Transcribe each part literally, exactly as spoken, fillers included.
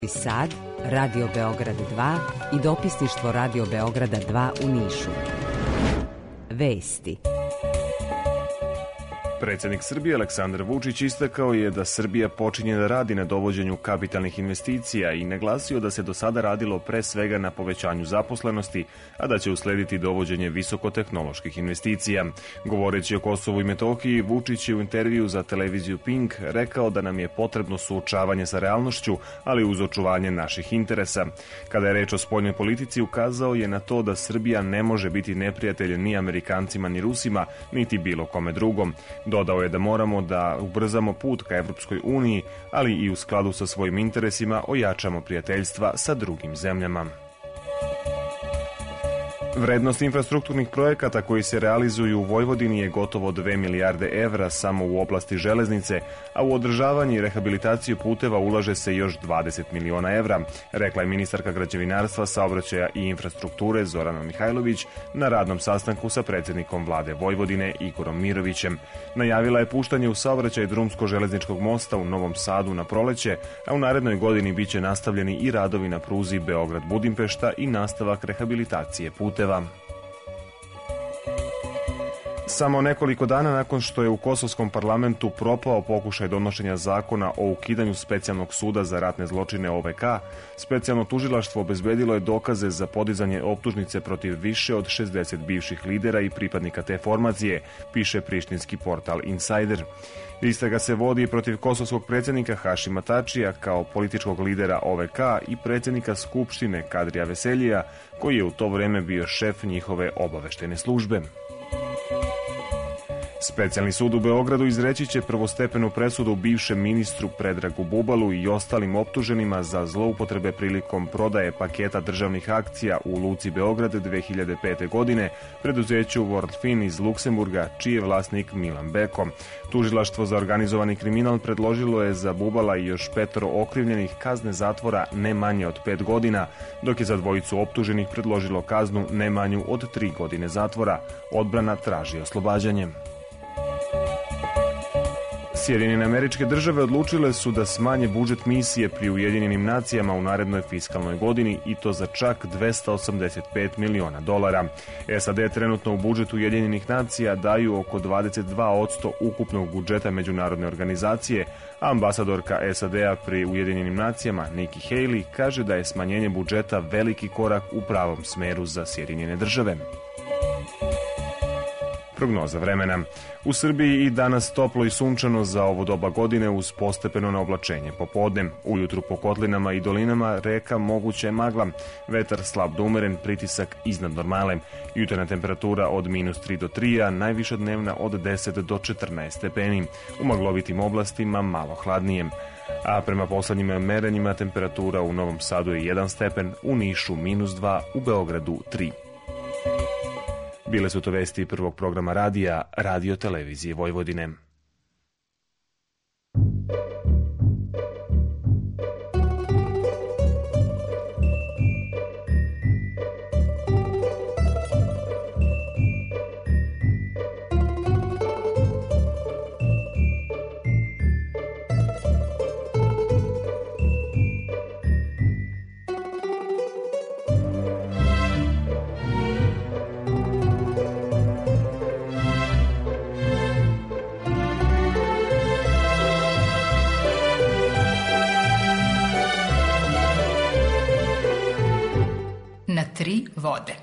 Sad, Radio Beograd dva i dopisništvo Radio Beograda dva u Nišu. Vesti. Predsjednik Srbije Aleksandar Vučić istakao je da Srbija počinje da radi na dovođenju kapitalnih investicija i naglasio da se do sada radilo pre svega na povećanju zaposlenosti, a da će uslediti dovođenje visokotehnoloških investicija. Govoreći o Kosovu i Metohiji, Vučić je u intervju za televiziju Pink rekao da nam je potrebno suočavanje sa realnošću, ali uz očuvanje naših interesa. Kada je reč o spoljnoj politici, ukazao je na to da Srbija ne može biti neprijatelj ni Amerikancima ni Rusima, niti bilo kome drugom. Dodao je da moramo da ubrzamo put ka Evropskoj uniji, ali i u skladu sa svojim interesima ojačamo prijateljstva sa drugim zemljama. Vrednost infrastrukturnih projekata koji se realizuju u Vojvodini je gotovo dve milijarde evra samo u oblasti železnice, a u održavanje i rehabilitaciju puteva ulaže se još dvadeset miliona evra, rekla je ministarka građevinarstva, saobraćaja i infrastrukture Zorana Mihajlović na radnom sastanku sa predsjednikom vlade Vojvodine Igorom Mirovićem. Najavila je puštanje u saobraćaj drumsko-železničkog mosta u Novom Sadu na proleće, a u narednoj godini biće nastavljeni i radovi na pruzi Beograd-Budimpešta i nastavak rehabilitacije puteva. Samo nekoliko dana nakon što je u kosovskom parlamentu propao pokušaj donošenja zakona o ukidanju specijalnog suda za ratne zločine O V K, specijalno tužilaštvo obezbedilo je dokaze za podizanje optužnice protiv više od šezdeset bivših lidera i pripadnika te formacije, piše prištinski portal Insider. Istraga se vodi protiv kosovskog predsjednika Hašima Tačija kao političkog lidera O V K i predsjednika Skupštine Kadrija Veseljija, koji je u to vreme bio šef njihove obaveštene službe. Specijalni sud u Beogradu izreći će prvostepenu presudu bivšem ministru Predragu Bubalu i ostalim optuženima za zloupotrebe prilikom prodaje paketa državnih akcija u Luci Beograd dve hiljade pete. godine preduzeću Worldfin iz Luksemburga, čiji je vlasnik Milan Beko. Tužilaštvo za organizovani kriminal predložilo je za Bubala i još petoro okrivljenih kazne zatvora ne manje od pet godina, dok je za dvojicu optuženih predložilo kaznu ne manju od tri godine zatvora. Odbrana traži oslobađanje. Sjedinjene Američke Države odlučile su da smanje budžet misije pri Ujedinjenim nacijama u narednoj fiskalnoj godini i to za čak dvesta osamdeset pet miliona dolara. S A D trenutno u budžetu Ujedinjenih nacija daju oko dvadeset dva posto ukupnog budžeta međunarodne organizacije, a ambasadorka S A D-a pri Ujedinjenim nacijama Nikki Haley kaže da je smanjenje budžeta veliki korak u pravom smeru za Sjedinjene Države. Prognoza vremena. U Srbiji i danas toplo i sunčano za ovo doba godine uz postepeno naoblačenje popodne. Ujutru po kotlinama i dolinama reka moguća je magla, vetar slab do umeren, pritisak iznad normale. Jutarnja temperatura od minus tri do tri, a najviša dnevna od deset do četrnaest stepeni. U maglovitim oblastima malo hladnije. A prema poslednjim merenjima temperatura u Novom Sadu je jedan stepen, u Nišu minus dva, u Beogradu tri. Bile su to vesti prvog programa radija, Radio Televizije Vojvodine. Na tri vode.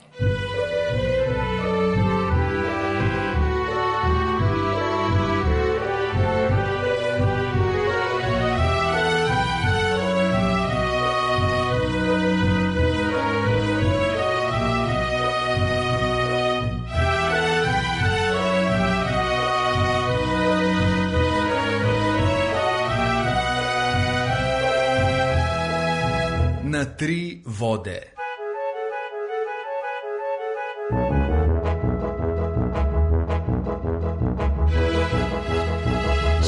Na tri vode.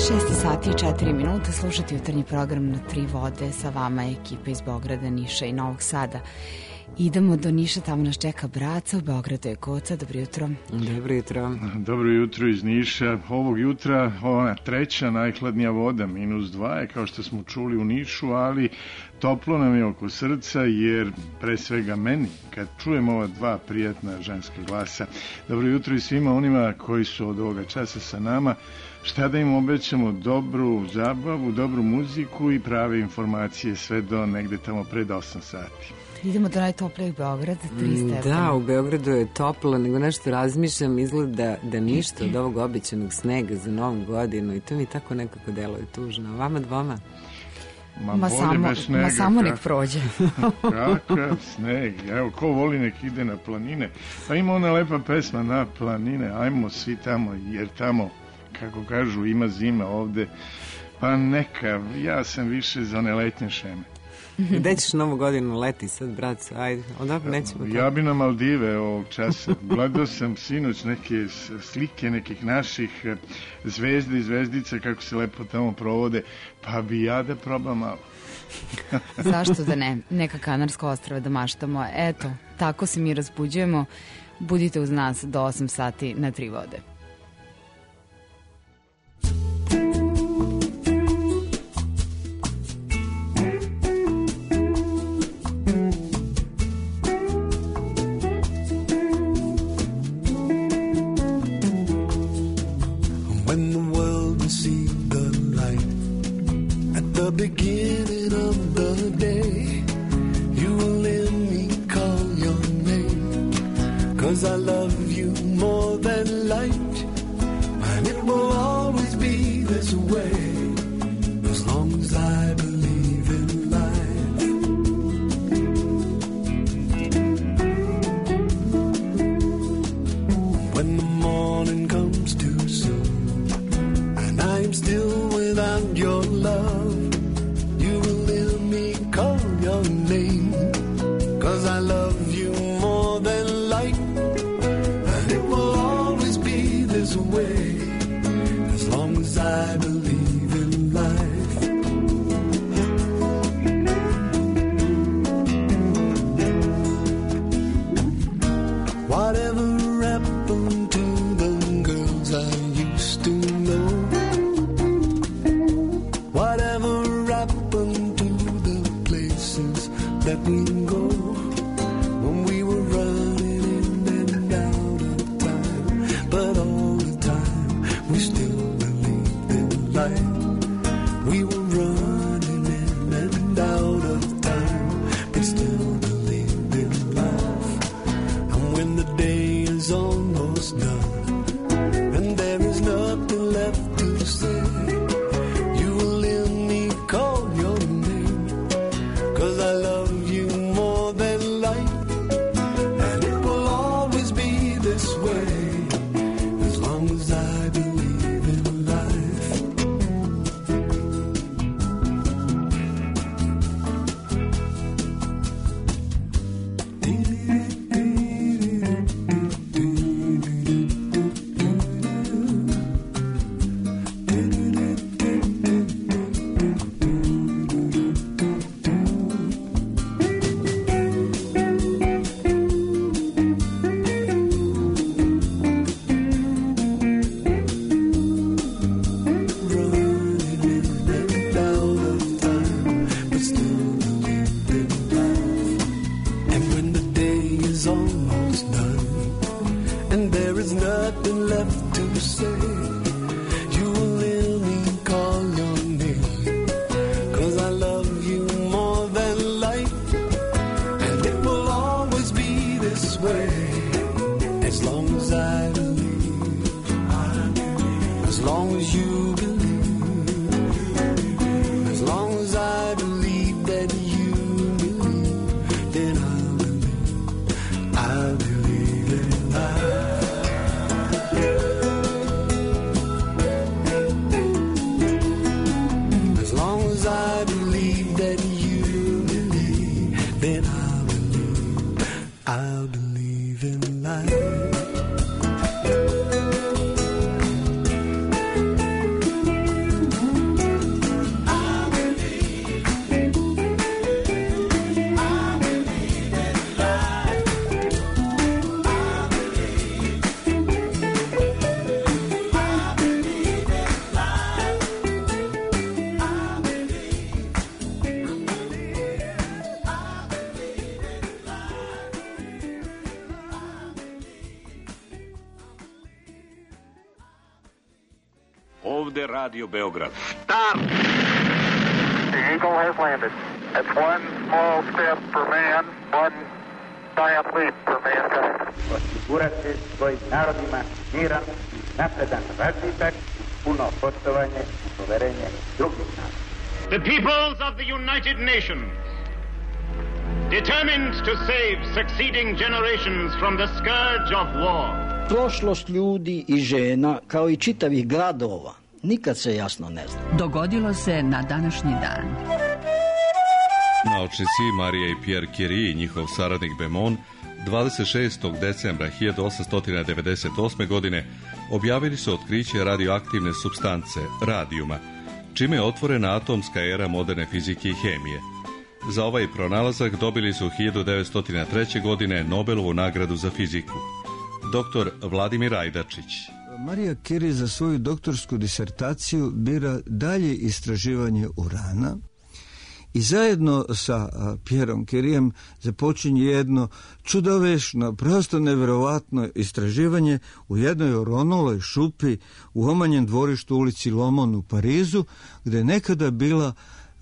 šest sati i četiri minuta, slušati jutarnji program Na tri vode, sa vama je ekipa iz Beograda, Niša i Novog Sada. Idemo do Niša, tamo nas čeka Braca, u Beogradu je Koca, dobro jutro. Dobro jutro. Dobro jutro iz Niša. Ovog jutra ona treća najhladnija voda, minus dva je, kao što smo čuli u Nišu, ali toplo nam je oko srca, jer pre svega meni, kad čujem ova dva prijatna ženska glasa. Dobro jutro i svima onima koji su od ovoga časa sa nama. Šta da im obećamo? Dobru zabavu, dobru muziku i prave informacije sve do negde tamo pred osam sati. Idemo do najtoplijeg Beograda, tri stepena. Da, u Beogradu je toplo, nego nešto razmišljam, izgleda da ništa od ovog običanog snega za novu godinu i to mi tako nekako deluje tužno. Vama dvoma? Ma, ma samo, snega, ma samo nek kak, prođe. Kakav sneg, evo, ko voli nek ide na planine. Pa ima ona lepa pesma Na planine, ajmo svi tamo, jer tamo, kako kažu, ima zima ovde. Pa neka, ja sam više za one letnje šeme. Gde ćeš novu godinu leti sad, braco? Ajde, odavno nećemo to. Ja bi na Maldive ovog časa. Gledao sam sinoć neke slike nekih naših zvezde i zvezdica, kako se lepo tamo provode, pa bi ja da probam malo. Zašto da ne? Neka Kanarska ostrava da maštamo. Eto, tako se mi razbuđujemo. Budite uz nas do osam sati na tri vode. Beginning of the day, you will let me call your name, 'cause I love you more than light, and it will always be this way, as long as I believe in life. When the morning comes too soon, and I'm still without your love, your name, 'cause I love you more than light, and it will always be this way, as long as I believe in life. Whatever happened to the girls I used to know? Whatever happened to that we go when we were running in and out of time, but all the time we still believed in life. We were running in and out of time, but still believed in life. And when the day is almost done and there is nothing left to say, you will hear me call your name, 'cause I love ovde Radio Beograd. Start! The Eagle has landed. That's one small step for man, one giant leap for mankind. Osigurati svojim narodima miran i napredan razvitak, puno poštovanje i poverenje drugih naroda. The peoples of the United Nations, determined to save succeeding generations from the scourge of war. Prošlost ljudi i žena, kao i čitavih gradova, nikad se jasno ne zna. Dogodilo se na današnji dan. Naučnici Marija i Pierre Curie i njihov saradnik Bemon dvadeset šestog decembra hiljadu osamsto devedeset osme. godine objavili su otkriće radioaktivne supstance, radijuma, čime je otvorena atomska era moderne fizike i hemije. Za ovaj pronalazak dobili su hiljadu devetsto treće. godine Nobelovu nagradu za fiziku. Doktor Vladimir Ajdačić. Marija Curie za svoju doktorsku disertaciju bira dalje istraživanje urana i zajedno sa Pierom Curiem započinje jedno čudovešno, prosto neverovatno istraživanje u jednoj oronuloj šupi u omanjem dvorištu ulici Lomon u Parizu, gde je nekada bila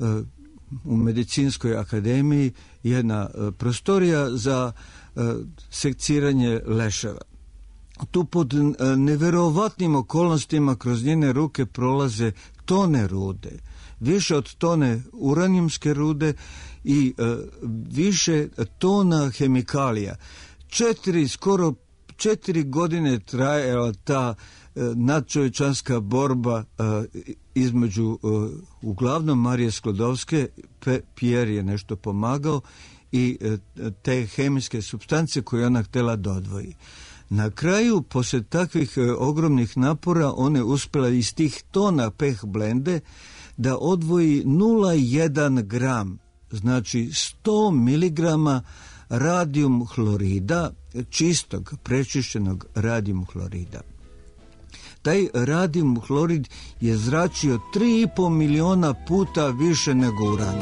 u medicinskoj akademiji jedna prostorija za sekciranje leševa. Tu pod neverovatnim okolnostima kroz njene ruke prolaze tone rude, više od tone uranijumske rude i e, više tona hemikalija. Četiri, skoro četiri godine trajala ta e, nadčovječanska borba e, između e, uglavnom Marije Sklodovske, Pe, Pierre je nešto pomagao, i e, te hemijske supstance koje ona htjela da odvoji. Na kraju, poslije takvih e, ogromnih napora, one uspjela iz tih tona peh blende da odvoji nula zarez jedan gram, znači sto miligrama radijum hlorida, čistog, prečišćenog radijum hlorida. Taj radijum hlorid je zračio tri i po miliona puta više nego uran.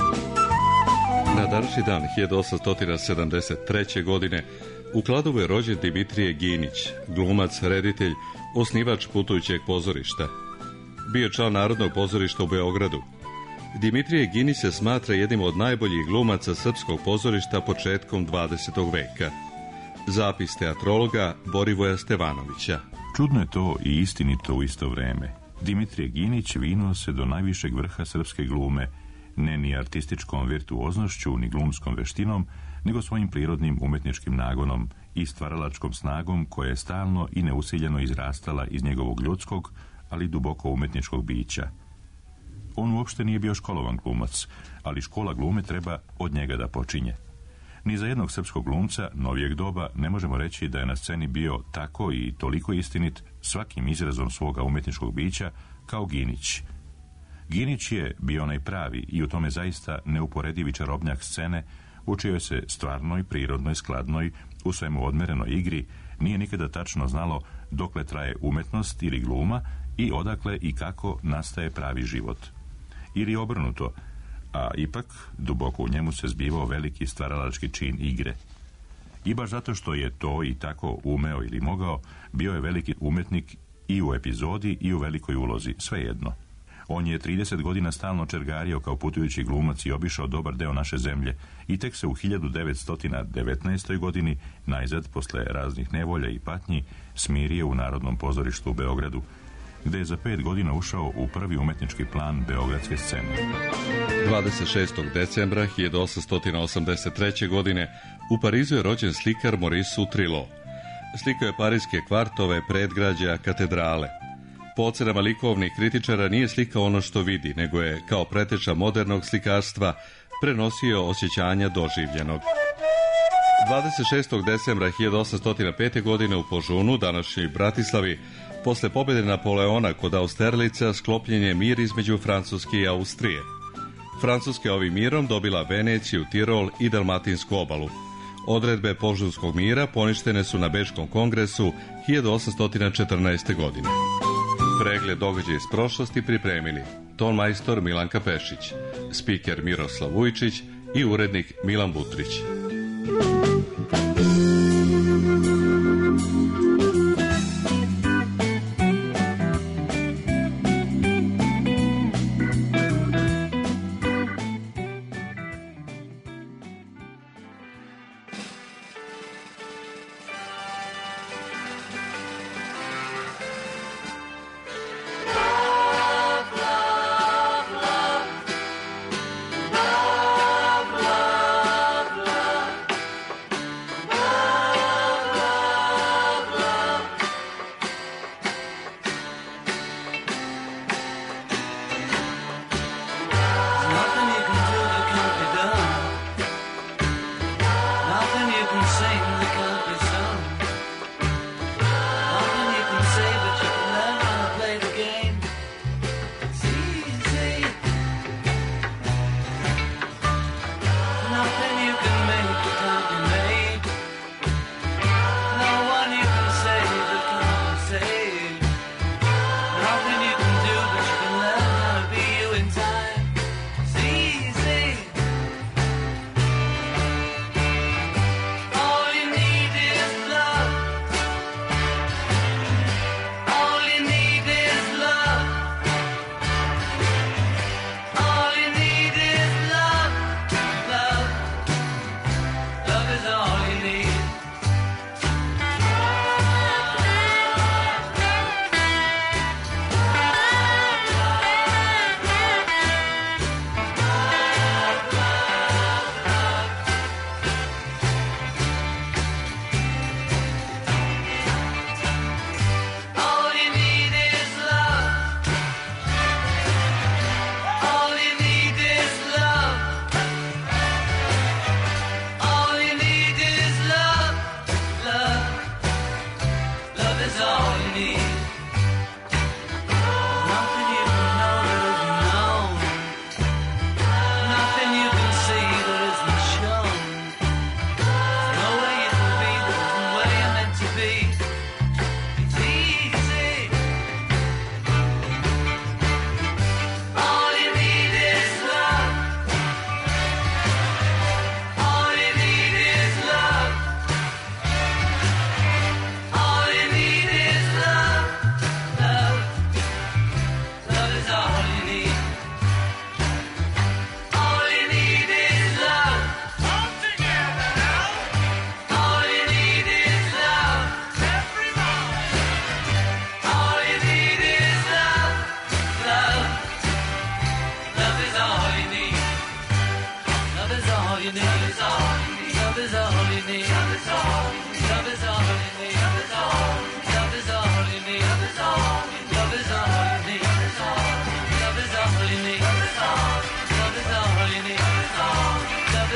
Na današnji dan hiljadu osamsto sedamdeset treće. godine u Kladovu je rođen Dimitrije Ginić, glumac, reditelj, osnivač putujućeg pozorišta. Bio član Narodnog pozorišta u Beogradu. Dimitrije Ginić se smatra jednim od najboljih glumaca srpskog pozorišta početkom dvadesetog veka. Zapis teatrologa Borivoja Stevanovića. Čudno je to i istinito u isto vreme. Dimitrije Ginić vinuo se do najvišeg vrha srpske glume, ne ni artističkom virtuoznošću, ni glumskom veštinom, nego svojim prirodnim umetničkim nagonom i stvaralačkom snagom koja je stalno i neusiljeno izrastala iz njegovog ljudskog, ali duboko umetničkog bića. On uopšte nije bio školovan glumac, ali škola glume treba od njega da počinje. Ni za jednog srpskog glumca novijeg doba ne možemo reći da je na sceni bio tako i toliko istinit svakim izrazom svoga umetničkog bića kao Ginić. Ginić je bio onaj pravi i u tome zaista neuporedivi čarobnjak scene, u čijoj se stvarnoj, prirodnoj, skladnoj, u svemu odmerenoj igri nije nikada tačno znalo dokle traje umetnost ili gluma i odakle i kako nastaje pravi život. Ili obrnuto, a ipak duboko u njemu se zbivao veliki stvaralački čin igre. I baš zato što je to i tako umeo ili mogao, bio je veliki umetnik i u epizodi i u velikoj ulozi, svejedno. On je trideset godina stalno čergario kao putujući glumac i obišao dobar deo naše zemlje i tek se u hiljadu devetsto devetnaestoj. godini, najzad posle raznih nevolja i patnji, smirio u Narodnom pozorištu u Beogradu, gde je za pet godina ušao u prvi umetnički plan beogradske scene. dvadeset šestog decembra hiljadu osamsto osamdeset treće. godine u Parizu je rođen slikar Maurice Utrillo. Slikao je parijske kvartove, predgrađa, katedrale. Po ocenama likovnih kritičara nije slikao ono što vidi, nego je, kao preteča modernog slikarstva, prenosio osjećanja doživljenog. dvadeset šestog decembra hiljadu osamsto pete. godine u Požunu, današnjoj Bratislavi, posle pobjede Napoleona kod Austerlica, sklopljen je mir između Francuske i Austrije. Francuska je ovim mirom dobila Veneciju, Tirol i Dalmatinsku obalu. Odredbe Požunskog mira poništene su na Bečkom kongresu hiljadu osamsto četrnaeste. godine. Pregled događaja iz prošlosti pripremili tonmajstor Milanka Pešić, spiker Miroslav Vujčić i urednik Milan Butrić.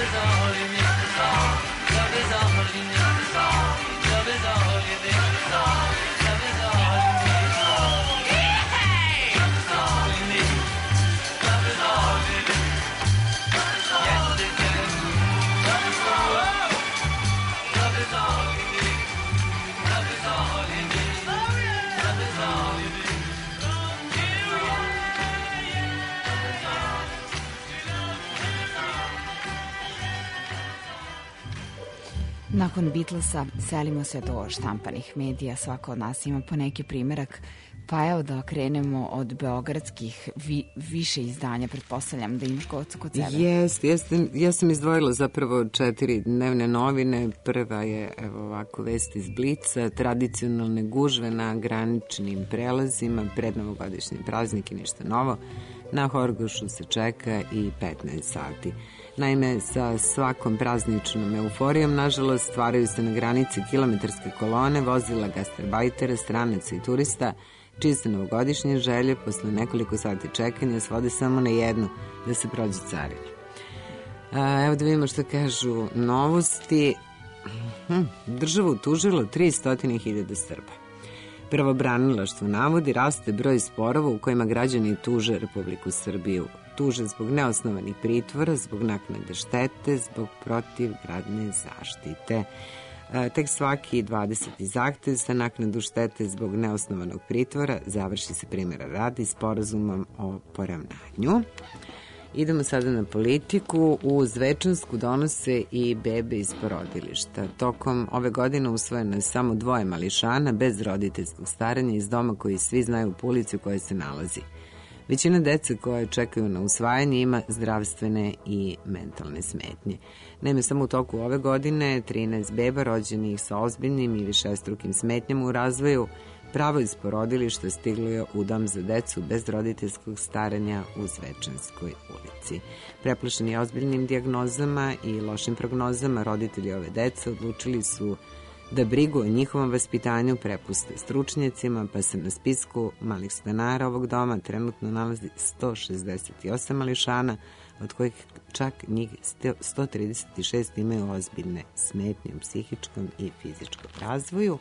Nakon Beatlesa selimo se do štampanih medija, svako od nas ima po neki primerak, pa evo da krenemo od beogradskih vi, više izdanja, pretpostavljam da imaš kod, kod sebe. Jest, jest, ja sam izdvojila zapravo četiri dnevne novine. Prva je, evo ovako, vest iz Blica, tradicionalne gužve na graničnim prelazima, prednovogodišnji praznik i ništa novo. Na Horgošu se čeka i petnaest sati. Naime, sa svakom prazničnom euforijom, nažalost, stvaraju se na granici kilometarske kolone, vozila gastarbajtera, stranaca i turista, čije se novogodišnje želje posle nekoliko sati čekanja svode samo na jednu, da se prođe carinu. A, evo da vidimo što kažu novosti. Hm, država utužila tristo hiljada Srba. Pravobranilaštvo navodi raste broj sporova u kojima građani tuže Republiku Srbiju. Tuže zbog neosnovanih pritvora, zbog naknade štete, zbog protivgradne zaštite. E, tek svaki dvadeseti zahtev za naknadu štete zbog neosnovanog pritvora završi se primjera radi sporazumom o poravnanju. Idemo sada na politiku. U Zvečansku donose i bebe iz porodilišta. Tokom ove godine usvojeno je samo dvoje mališana bez roditeljskog staranja iz doma koji svi znaju po ulici u kojoj se nalazi. Većina dece koje čekaju na usvajanje ima zdravstvene i mentalne smetnje. Naime, samo u toku ove godine trinaest beba rođenih sa ozbiljnim i višestrukim smetnjama u razvoju pravo iz porodilišta stiglo je u dom za decu bez roditeljskog staranja u Zvečanskoj ulici. Preplašeni ozbiljnim dijagnozama i lošim prognozama, roditelji ove dece odlučili su da brigu o njihovom vaspitanju prepuste stručnjacima, pa se na spisku malih stanara ovog doma trenutno nalazi sto šezdeset osam mališana, od kojih čak njih sto trideset šest imaju ozbiljne smetnje u psihičkom i fizičkom razvoju.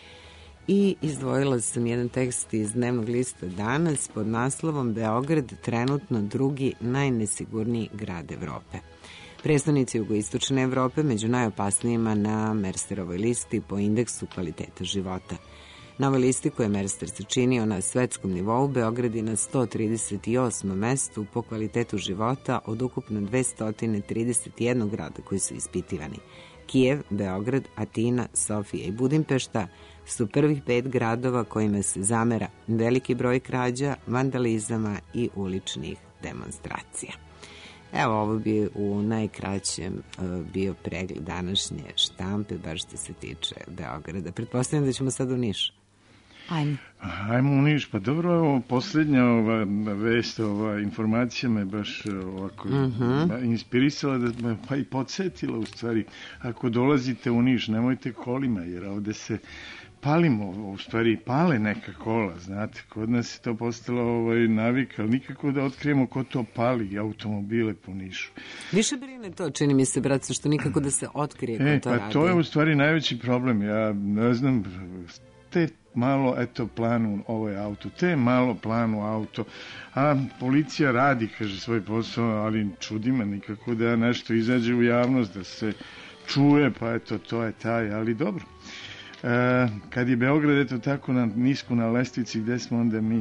I izdvojila sam jedan tekst iz dnevnog lista Danas pod naslovom Beograd trenutno drugi najnesigurniji grad Evrope. Predstavnici jugoistočne Evrope među najopasnijima na Mersterovoj listi po indeksu kvaliteta života. Na ovoj listi koje je Merster sačinio na svetskom nivou, Beograd je na sto trideset osmom mestu po kvalitetu života od ukupno dvesta trideset jedan grada koji su ispitivani. Kijev, Beograd, Atina, Sofija i Budimpešta su prvih pet gradova kojima se zamera veliki broj krađa, vandalizama i uličnih demonstracija. Evo, ovo bi u najkraćem uh, bio pregled današnje štampe, baš što se tiče Beograda. Pretpostavljam da ćemo sad u Niš. Ajmo. Ajmo u Niš. Pa dobro, ovo posljednja ova vest, ova informacija me baš ovako uh-huh. inspirisala, da me pa i podsjetila u stvari. Ako dolazite u Niš, nemojte kolima, jer ovde se palimo, u stvari pale neka kola, znate, kod nas je to postalo ovaj, navika, ali nikako da otkrijemo ko to pali automobile po Nišu. Više brine to, čini mi se, brat, što nikako da se otkrije ko e, to pa radi. To je u stvari najveći problem, ja ne znam, te malo, eto, planu ovaj auto, te malo planu auto, a policija radi, kaže, svoj posao, ali čudi me nikako da nešto izađe u javnost, da se čuje, pa eto, to je taj, ali dobro. E, kad je Beograd eto tako na nisku na lestvici, gde smo onda mi?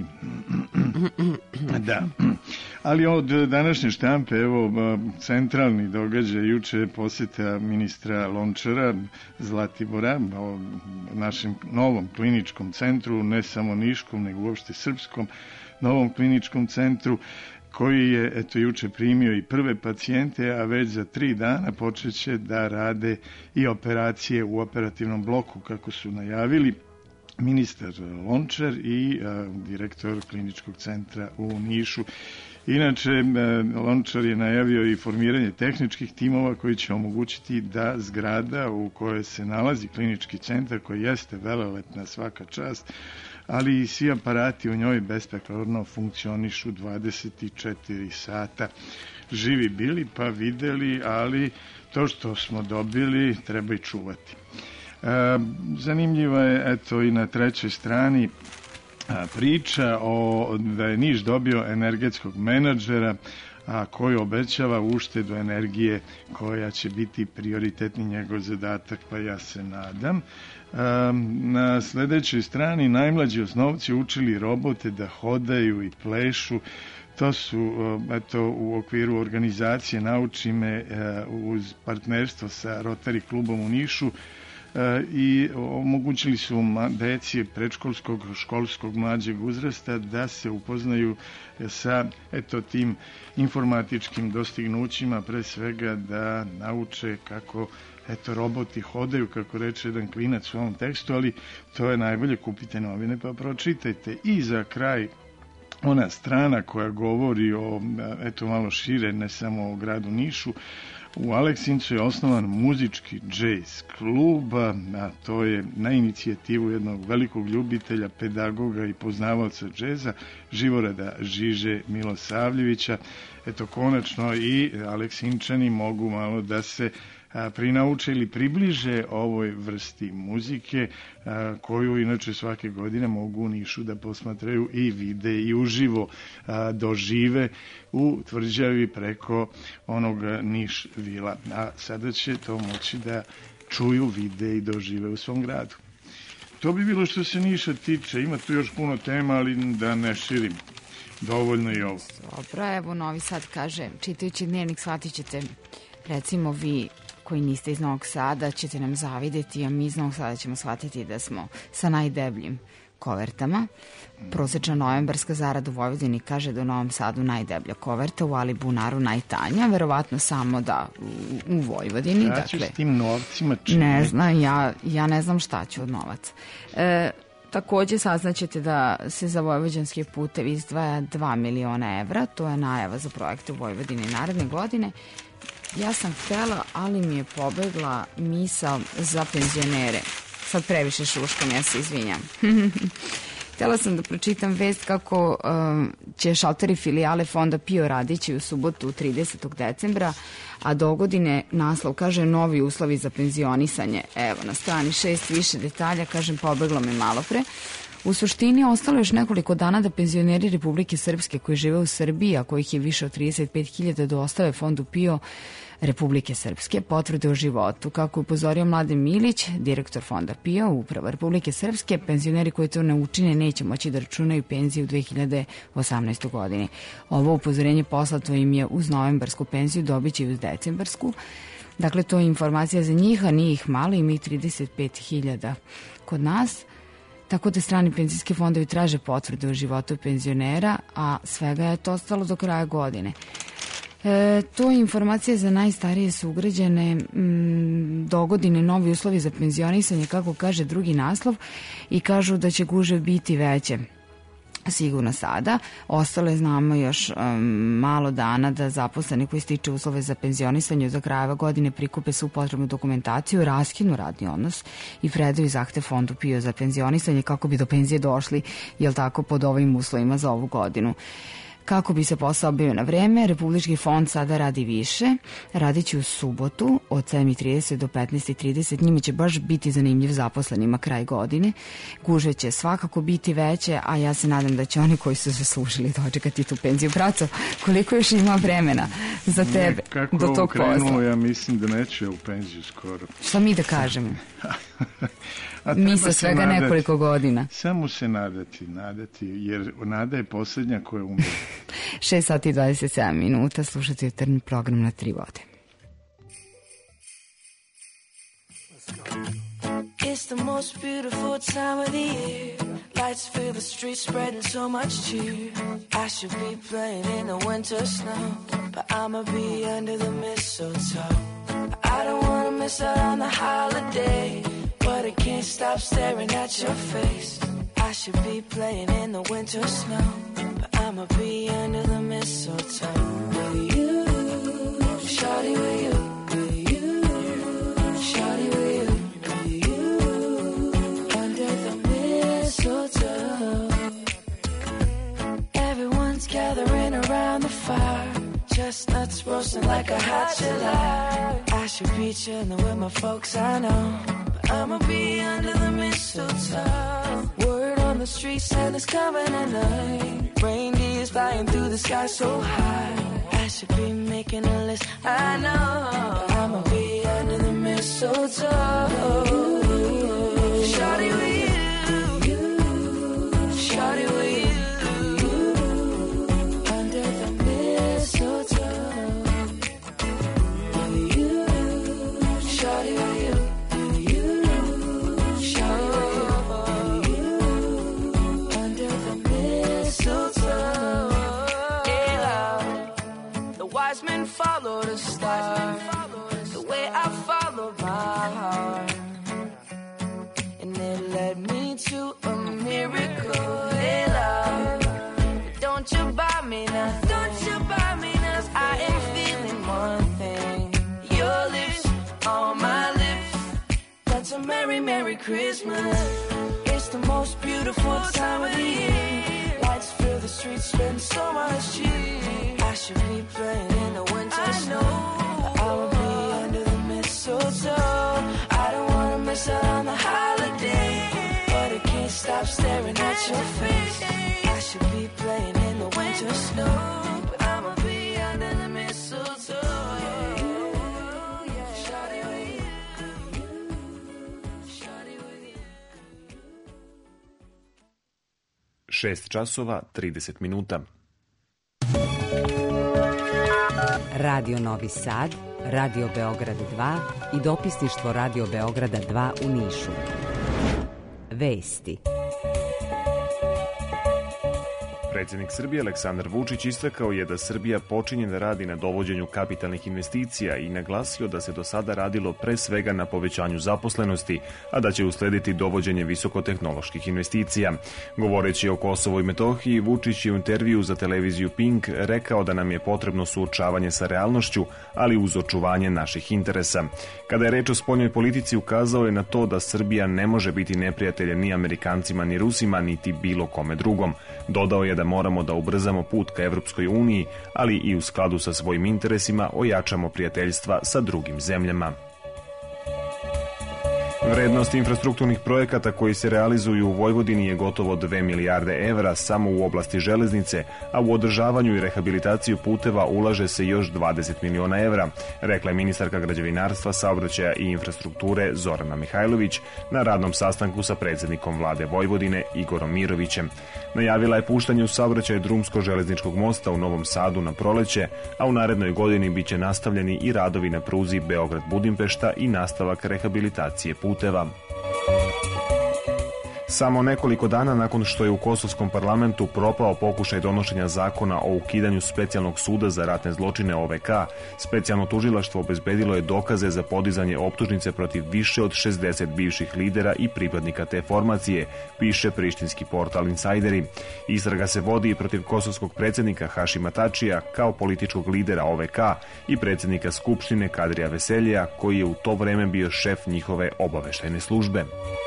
Da. Ali od današnje štampe, evo, centralni događaj, juče posjeta ministra Lončara Zlatibora, našem novom kliničkom centru, ne samo niškom, nego uopšte srpskom novom kliničkom centru, koji je, eto, juče primio i prve pacijente, a već za tri dana počeće da rade i operacije u operativnom bloku, kako su najavili ministar Lončar i a, direktor kliničkog centra u Nišu. Inače, Lončar je najavio i formiranje tehničkih timova koji će omogućiti da zgrada u kojoj se nalazi klinički centar, koji jeste velelepna svaka čast, ali i svi aparati u njoj besprekorno funkcionišu dvadeset četiri sata. živi bili pa videli, ali to što smo dobili treba i čuvati. E, zanimljiva je eto i na trećoj strani priča o, da je Niš dobio energetskog menadžera a koji obećava uštedu energije koja će biti prioritetni njegov zadatak, pa ja se nadam. Na sledećoj strani najmlađi osnovci učili robote da hodaju i plešu. To su, eto, u okviru organizacije Nauči me uz partnerstvo sa Rotary klubom u Nišu i omogućili su deci predškolskog, školskog, mlađeg uzrasta da se upoznaju sa eto tim informatičkim dostignućima, pre svega da nauče kako eto roboti hodaju, kako reče jedan klinac u ovom tekstu, ali to je najbolje, kupite novine pa pročitajte. I za kraj ona strana koja govori o, eto malo šire, ne samo o gradu Nišu. U Aleksincu je osnovan muzički džez klub, a to je na inicijativu jednog velikog ljubitelja, pedagoga i poznavalca džeza, Živorada Žiže Milosavljevića. Eto, konačno i Aleksinčani mogu malo da se prinauče ili približe ovoj vrsti muzike koju inače svake godine mogu u Nišu da posmatraju i vide i uživo dožive u tvrđavi preko onog Niš Vila. A sada će to moći da čuju, vide i dožive u svom gradu. To bi bilo što se Niša tiče. Ima tu još puno tema, ali da ne širim. Dovoljno i ovo. Dobro, evo Novi Sad kaže, čitajući dnevnik shvatit ćete, recimo vi koji niste iz Novog Sada ćete nam zavideti, a mi iz Novog Sada ćemo shvatiti da smo sa najdebljim kovertama. Prosečna novembarska zarada u Vojvodini kaže da u Novom Sadu najdeblja koverta, u Alibunaru najtanja, verovatno samo da u, u Vojvodini. Ja dakle, ću s tim novcima čini. Ne znam, ja, ja ne znam šta ću od novaca. E, takođe saznaćete da se za vojvođanske putevi izdvaja dva miliona evra, to je najava za projekte u Vojvodini naredne godine. Ja sam htela, ali mi je pobegla misao za penzionere. Sad previše šuškam, ja se izvinjam. Htela sam da pročitam vest kako um, će šalteri filijale fonda PIO radići u subotu tridesetog decembra, a do godine naslov kaže novi uslovi za penzionisanje. Evo, na strani šest više detalja, kažem, pobeglo me malo pre. U suštini ostalo još nekoliko dana da penzioneri Republike Srpske koji žive u Srbiji, a kojih je više od trideset pet hiljada, dostave fondu PIO Republike Srpske potvrde o životu. Kako je upozorio Mladen Milić, direktor fonda PIO, uprava Republike Srpske, penzioneri koji to ne učine neće moći da računaju penziju u dve hiljade osamnaestoj. godini. Ovo upozorenje poslato im je uz novembarsku penziju, dobit će i uz decembarsku. Dakle, to je informacija za njih, a nije ih malo, ima ih trideset pet hiljada kod nas. Tako da strani penzijski fondovi traže potvrde o životu penzionera, a svega je to ostalo do kraja godine. E, to je informacija za najstarije sugrađane, m, do godine novi uslovi za penzionisanje, kako kaže drugi naslov, i kažu da će gužve biti veće. Sigurno sada. Ostalo je, znamo, još um, malo dana da zaposleni koji stiče uslove za penzionisanje do kraja godine prikupe svu potrebnu dokumentaciju, raskinu radni odnos i predaju zahtev fondu PIO za penzionisanje kako bi do penzije došli, jel tako, pod ovim uslovima za ovu godinu. Kako bi se posao bio na vreme, Republički fond sada radi više, radići u subotu od sedam i trideset do petnaest i trideset, njima će baš biti zanimljiv zaposlenima kraj godine. Gužve će svakako biti veće, a ja se nadam da će oni koji su zaslužili dočekati tu penziju. Braco, koliko još ima vremena za tebe Kako do tog krenulo, posla? ja mislim da neće u penziju skoro. Šta mi da kažemo? A mi treba sa se svega nadati. nekoliko godina. Samo se nadati, nadati, jer nada je posljednja koja umre. šest sati i dvadeset sedam minuta, slušate jutarnji program na Tri vode. It's the most beautiful time of the year. Lights fill the streets, spreading so much cheer. I should be playing in the winter snow, but I'ma be under the mistletoe. I don't wanna miss out on the holiday, but I can't stop staring at your face. I should be playing in the winter snow, but I'ma be under the mistletoe. With you, shawty, with you, with you, shawty, with you, with you, under the mistletoe. Everyone's gathering around the fire, chestnuts dancing like a hot July. I should be chilling with my folks, I know, but I'ma be under the mistletoe. Word on the street, Santa's coming at night. Reindeer's flying through the sky so high. I should be making a list, I know, but I'ma be under the mistletoe. Shawty with you, shawty with you, under the mistletoe. With you, shawty with you, shawty with you, under the mistletoe. Wise men follow the star, the way I follow my heart, and it led me to a miracle. Hey love, don't you buy me now, don't you buy me now, 'cause I am feeling one thing, your lips on my lips, that's a merry, merry Christmas. It's the most beautiful time of the year, lights fill the streets, spend so much cheer. I should be playing in the winter snow, but I will be under the mistletoe. I don't wanna miss out on the holiday, but I can't stop staring at your face. I should be playing in the winter snow, but I'ma be under the mistletoe. Shawty with you, shawty with you. šest časova trideset minuta. Radio Novi Sad, Radio Beograd dva i dopisništvo Radio Beograda dva u Nišu. Vesti. Predsjednik Srbije Aleksandar Vučić istakao je da Srbija počinje da radi na dovođenju kapitalnih investicija i naglasio da se do sada radilo pre svega na povećanju zaposlenosti, a da će uslediti dovođenje visokotehnoloških investicija. Govoreći o Kosovu i Metohiji, Vučić je u intervju za televiziju Pink rekao da nam je potrebno suočavanje sa realnošću, ali uz očuvanje naših interesa. Kada je reč o spoljnoj politici, ukazao je na to da Srbija ne može biti neprijatelj ni Amerikancima, ni Rusima, niti bilo kome drugom. Dodao je da moramo da ubrzamo put ka Evropskoj uniji, ali i u skladu sa svojim interesima ojačamo prijateljstva sa drugim zemljama. Vrednost infrastrukturnih projekata koji se realizuju u Vojvodini je gotovo dve milijarde evra samo u oblasti železnice, a u održavanju i rehabilitaciju puteva ulaže se još dvadeset miliona evra, rekla je ministarka građevinarstva, saobraćaja i infrastrukture Zorana Mihajlović na radnom sastanku sa predsjednikom vlade Vojvodine Igorom Mirovićem. Najavila je puštanje u saobraćaj drumsko-železničkog mosta u Novom Sadu na proleće, a u narednoj godini biće nastavljeni i radovi na pruzi Beograd-Budimpešta i nastavak rehabilitacije puteva. Samo nekoliko dana nakon što je u kosovskom parlamentu propao pokušaj donošenja zakona o ukidanju specijalnog suda za ratne zločine O V K, specijalno tužilaštvo obezbedilo je dokaze za podizanje optužnice protiv više od šezdeset bivših lidera i pripadnika te formacije, piše prištinski portal Insajderi. Istraga se vodi i protiv kosovskog predsjednika Hašima Tačija kao političkog lidera O V K i predsjednika Skupštine Kadrija Veseljija, koji je u to vreme bio šef njihove obaveštajne službe.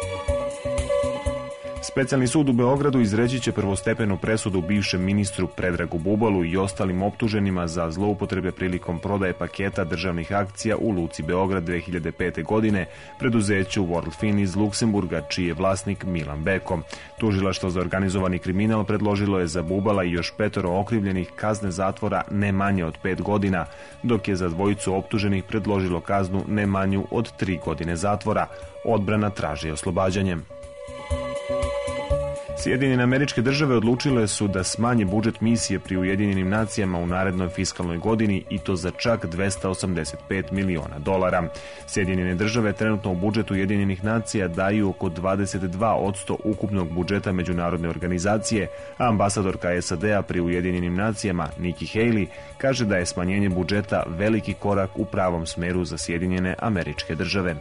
Specijalni sud u Beogradu izreći će prvostepenu presudu bivšem ministru Predragu Bubalu i ostalim optuženima za zloupotrebe prilikom prodaje paketa državnih akcija u Luci Beograd dve hiljade pete. godine preduzeću Worldfin iz Luksemburga, čiji je vlasnik Milan Beko. Tužilaštvo za organizovani kriminal predložilo je za Bubala i još petoro okrivljenih kazne zatvora ne manje od pet godina, dok je za dvojicu optuženih predložilo kaznu ne manju od tri godine zatvora. Odbrana traži oslobađanje. Sjedinjene Američke Države odlučile su da smanje budžet misije pri Ujedinjenim nacijama u narednoj fiskalnoj godini i to za čak dvesta osamdeset pet miliona dolara. Sjedinjene Države trenutno u budžetu Ujedinjenih nacija daju oko dvadeset dva posto ukupnog budžeta međunarodne organizacije, a ambasadorka S A D-a pri Ujedinjenim nacijama Nikki Haley kaže da je smanjenje budžeta veliki korak u pravom smeru za Sjedinjene Američke Države.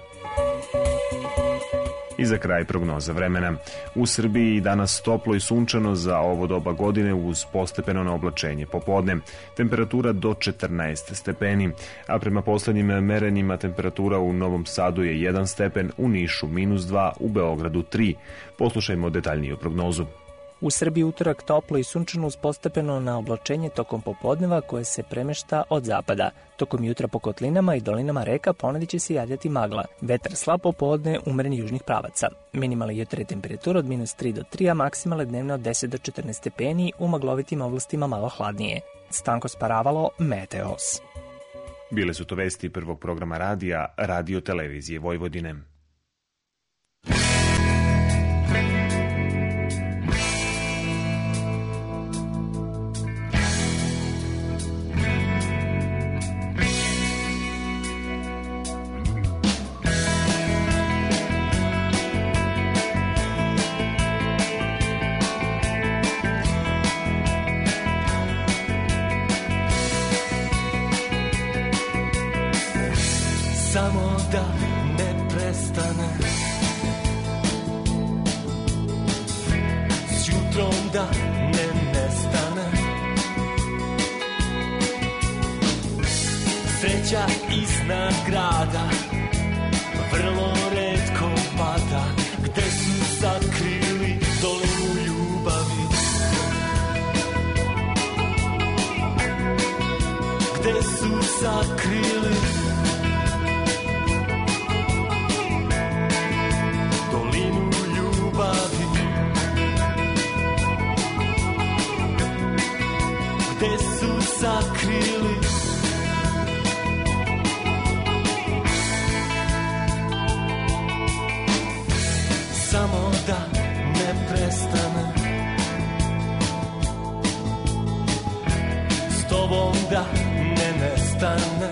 I za kraj prognoza vremena. U Srbiji danas toplo i sunčano za ovo doba godine uz postepeno na oblačenje popodne. Temperatura do četrnaest stepeni, a prema poslednjim merenjima temperatura u Novom Sadu je jedan stepen, u Nišu minus dva, u Beogradu tri. Poslušajmo detaljniju prognozu. U Srbiji utorak toplo i sunčano uz postepeno na oblačenje tokom popodneva koje se premešta od zapada. Tokom jutra po kotlinama i dolinama reka ponedjeljkom će se javljati magla. Vetar slab popodne, umeren južnih pravaca. Minimalna jutarnja temperatura od minus tri do tri, a maksimalne dnevne od deset do četrnaest stepeni, u maglovitim oblastima malo hladnije. Stanko Sparavalo, Meteos. Bile su to vesti prvog programa radija Radio Televizije Vojvodine. Samo da ne prestane, s jutrom da ne nestane, sreća iznad grada vrlo retko pada. Gde su sakrili dolinu ljubavi, gde su sakrili gde su sakrili samo da ne prestane, s tobom da ne nestane.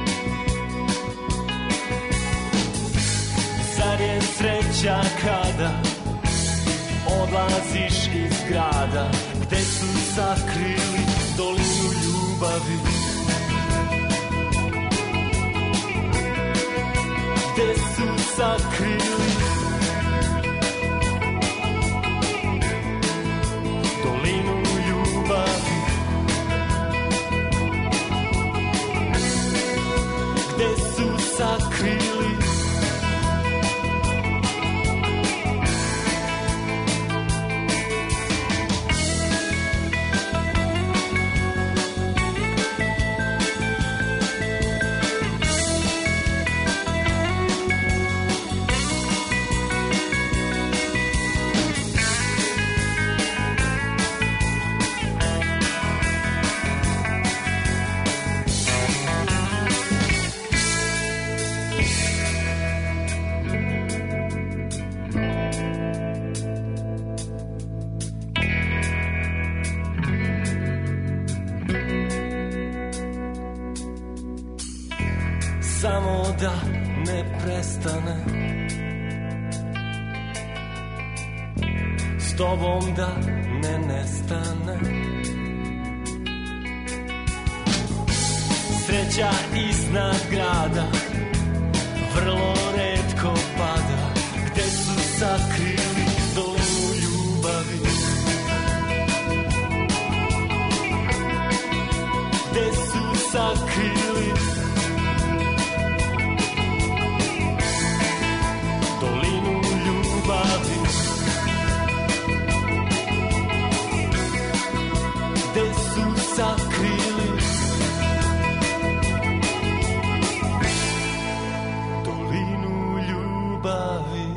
Zar je sreća kada odlaziš iz grada, gde su sakrili dolinu ljubavi, gde su sakrili dolinu ljubavi, gde su sakrili samo da ne prestane, s tobom da ne nestane. Sreća iznad grada vrlo retko pada, gde su sakrili dolinu ljubavi, gde su sakrili dolinu ljubavi, gde su sakrili dolinu ljubavi.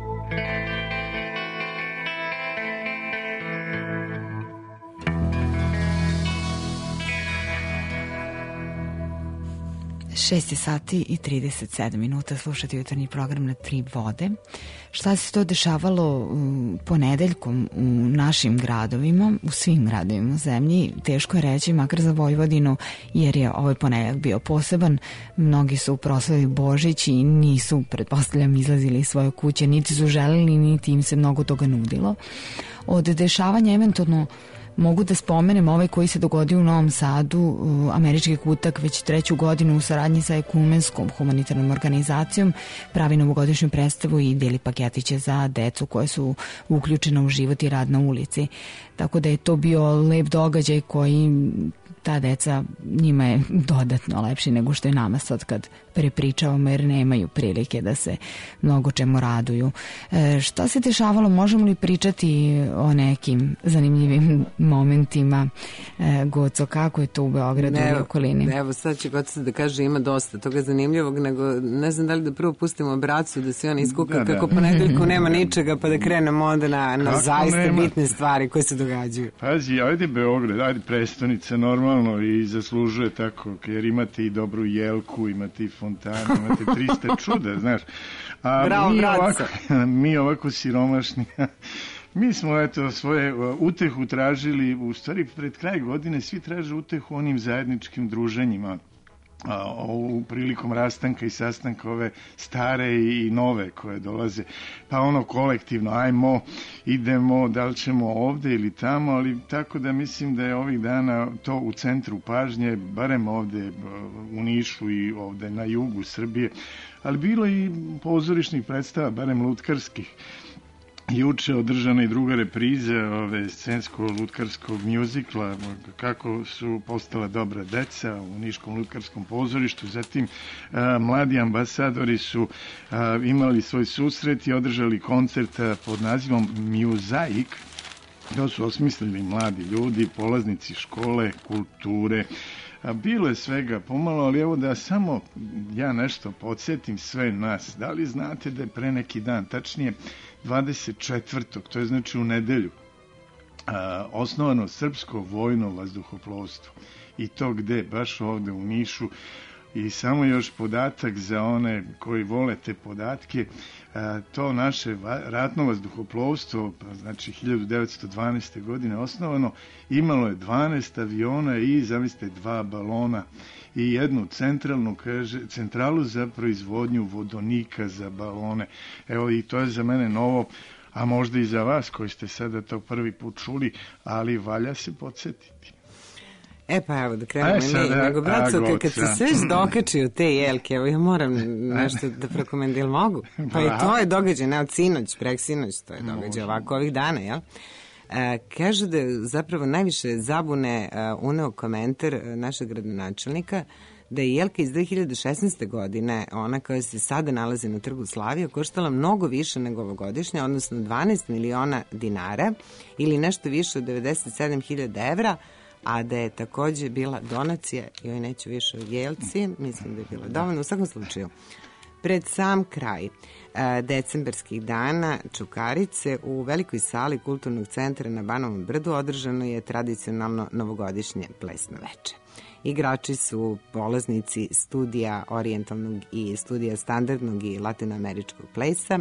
šest sati i trideset sedam minuta, slušati jutarnji program na Tri vode. Šta se to dešavalo ponedeljkom u našim gradovima, u svim gradovima u zemlji, teško je reći, makar za Vojvodinu, jer je ovaj ponedeljak bio poseban. Mnogi su proslavili Božić i nisu, pretpostavljam, izlazili iz svoje kuće, niti su želeli, niti im se mnogo toga nudilo. Od dešavanja eventualno mogu da spomenem ovaj koji se dogodio u Novom Sadu. Američki kutak već treću godinu u saradnji sa ekumenskom humanitarnom organizacijom pravi novogodišnju predstavu i deli paketiće za decu koje su uključene u život i rad na ulici. Tako da je to bio lep događaj koji ta deca, njima je dodatno lepši nego što je nama sad kad prepričavamo jer nemaju prilike da se mnogo čemu raduju. E, šta se dešavalo? Možemo li pričati o nekim zanimljivim momentima? E, Goco, kako je to u Beogradu i okolini? Evo, sad će Goco da kaže ima dosta toga zanimljivog, nego ne znam da li da prvo pustimo bracu da se on iskuka da, kako da. Ponedeljku nema ničega, pa da krenemo onda na, na zaista nema? bitne stvari koje se događaju. Pazi, ajde Beograd, ajde prestonica normalno i zaslužuje tako, jer imate i dobru jelku, imate i fontanu, imate trista čuda, znaš. A Bravo, mi, ovako, mi ovako siromašni, mi smo eto svoje utehu tražili, u stvari pred kraj godine svi traže utehu onim zajedničkim druženjima, a, u prilikom rastanka i sastanka ove stare i nove koje dolaze, pa ono kolektivno, ajmo, idemo, da li ćemo ovde ili tamo, ali tako da mislim da je ovih dana to u centru pažnje, barem ovde u Nišu i ovde na jugu Srbije, ali bilo i pozorišnih predstava, barem lutkarskih. Juče održana i druga repriza ove scensko-lutkarskog mjuzikla, kako su postala dobra deca u Niškom lutkarskom pozorištu. Zatim a, mladi ambasadori su a, imali svoj susret i održali koncert a, pod nazivom Mjuzaik. To su osmislili mladi ljudi, polaznici škole, kulture. A bilo je svega pomalo, ali evo da samo ja nešto podsjetim sve nas. Da li znate da je pre neki dan, tačnije dvadeset četvrtog to je znači u nedelju, a, osnovano Srpsko vojno vazduhoplovstvo. I to gde? Baš ovde u Nišu. I samo još podatak za one koji vole te podatke, a, to naše ratno vazduhoplovstvo, znači hiljadu devetsto dvanaeste. godine osnovano, imalo je dvanaest aviona i, zamislite, dva balona i jednu centralnu, kaže, centralu za proizvodnju vodonika za balone. Evo, i to je za mene novo, a možda i za vas koji ste sada to prvi put čuli, ali valja se podsjetiti. E pa evo da krenemo i mi, nego braco, kad se sve dokači u te jelke, evo ja moram nešto da prokomendiram, mogu? Pa i to je događaj, ne od sinoć, prek sinoć, to je događaj ovako ovih dana, jel? E, kaže da je zapravo najviše zabune uh, uneo komentar našeg gradonačelnika da je jelka iz dve hiljade šesnaeste. godine, ona koja se sada nalazi na Trgu Slavija, koštala mnogo više nego ovogodišnja, odnosno dvanaest miliona dinara ili nešto više od devedeset sedam hiljada evra, a da je takođe bila donacija, joj neću više o jelci, mislim da je bila dovoljno, u svakom slučaju. Pred sam kraj a, decembarskih dana Čukarice u velikoj sali Kulturnog centra na Banovom brdu održano je tradicionalno novogodišnje plesno veče. Igrači su polaznici studija orijentalnog i studija standardnog i latinoameričkog plesa,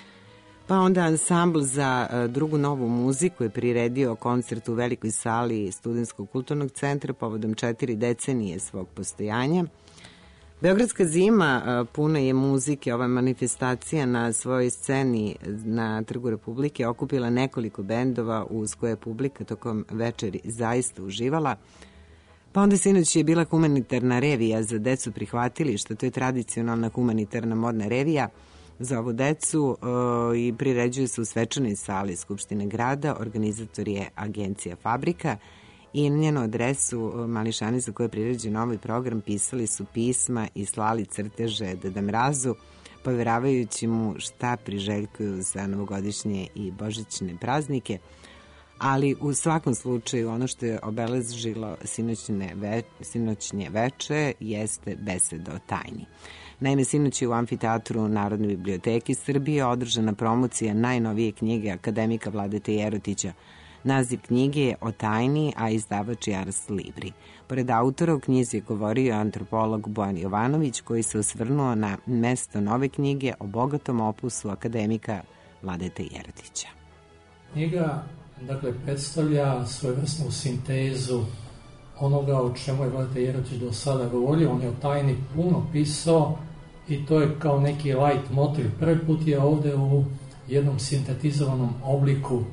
pa onda ansambl za drugu novu muziku je priredio koncert u velikoj sali Studentskog kulturnog centra povodom četiri decenije svog postojanja. Beogradska zima puna je muzike. Ova manifestacija na svojoj sceni na Trgu Republike okupila nekoliko bendova uz koje je publika tokom večeri zaista uživala. Pa onda sinoć je bila humanitarna revija za decu prihvatilišta, to je tradicionalna humanitarna modna revija za ovu decu uh, i priređuje se u svečanoj sali Skupštine grada. Organizator je agencija Fabrika i na njenu adresu uh, mališani za koje je priređen ovaj program pisali su pisma i slali crteže Deda Mrazu, povjeravajući mu šta priželjkuju za novogodišnje i božićne praznike. Ali u svakom slučaju ono što je obeležilo sinoćne ve, sinoćnje veče jeste beseda o tajni. Naime, sinoć je u Amfiteatru Narodne biblioteke Srbije održana promocija najnovije knjige akademika Vladete Jerotića. Naziv knjige je O tajni, a izdavač je Ars Libri. Pored autora u knjizi je govorio antropolog Bojan Jovanović, koji se osvrnuo na mesto nove knjige o bogatom opusu akademika Vladete Jerotića. Knjiga, dakle, predstavlja svojevrsnu sintezu onoga o čemu je Vladeta Jerotić do sada govorio. On je o tajni puno pisao i to je kao neki light motiv. Prvi put je ovde u jednom sintetizovanom obliku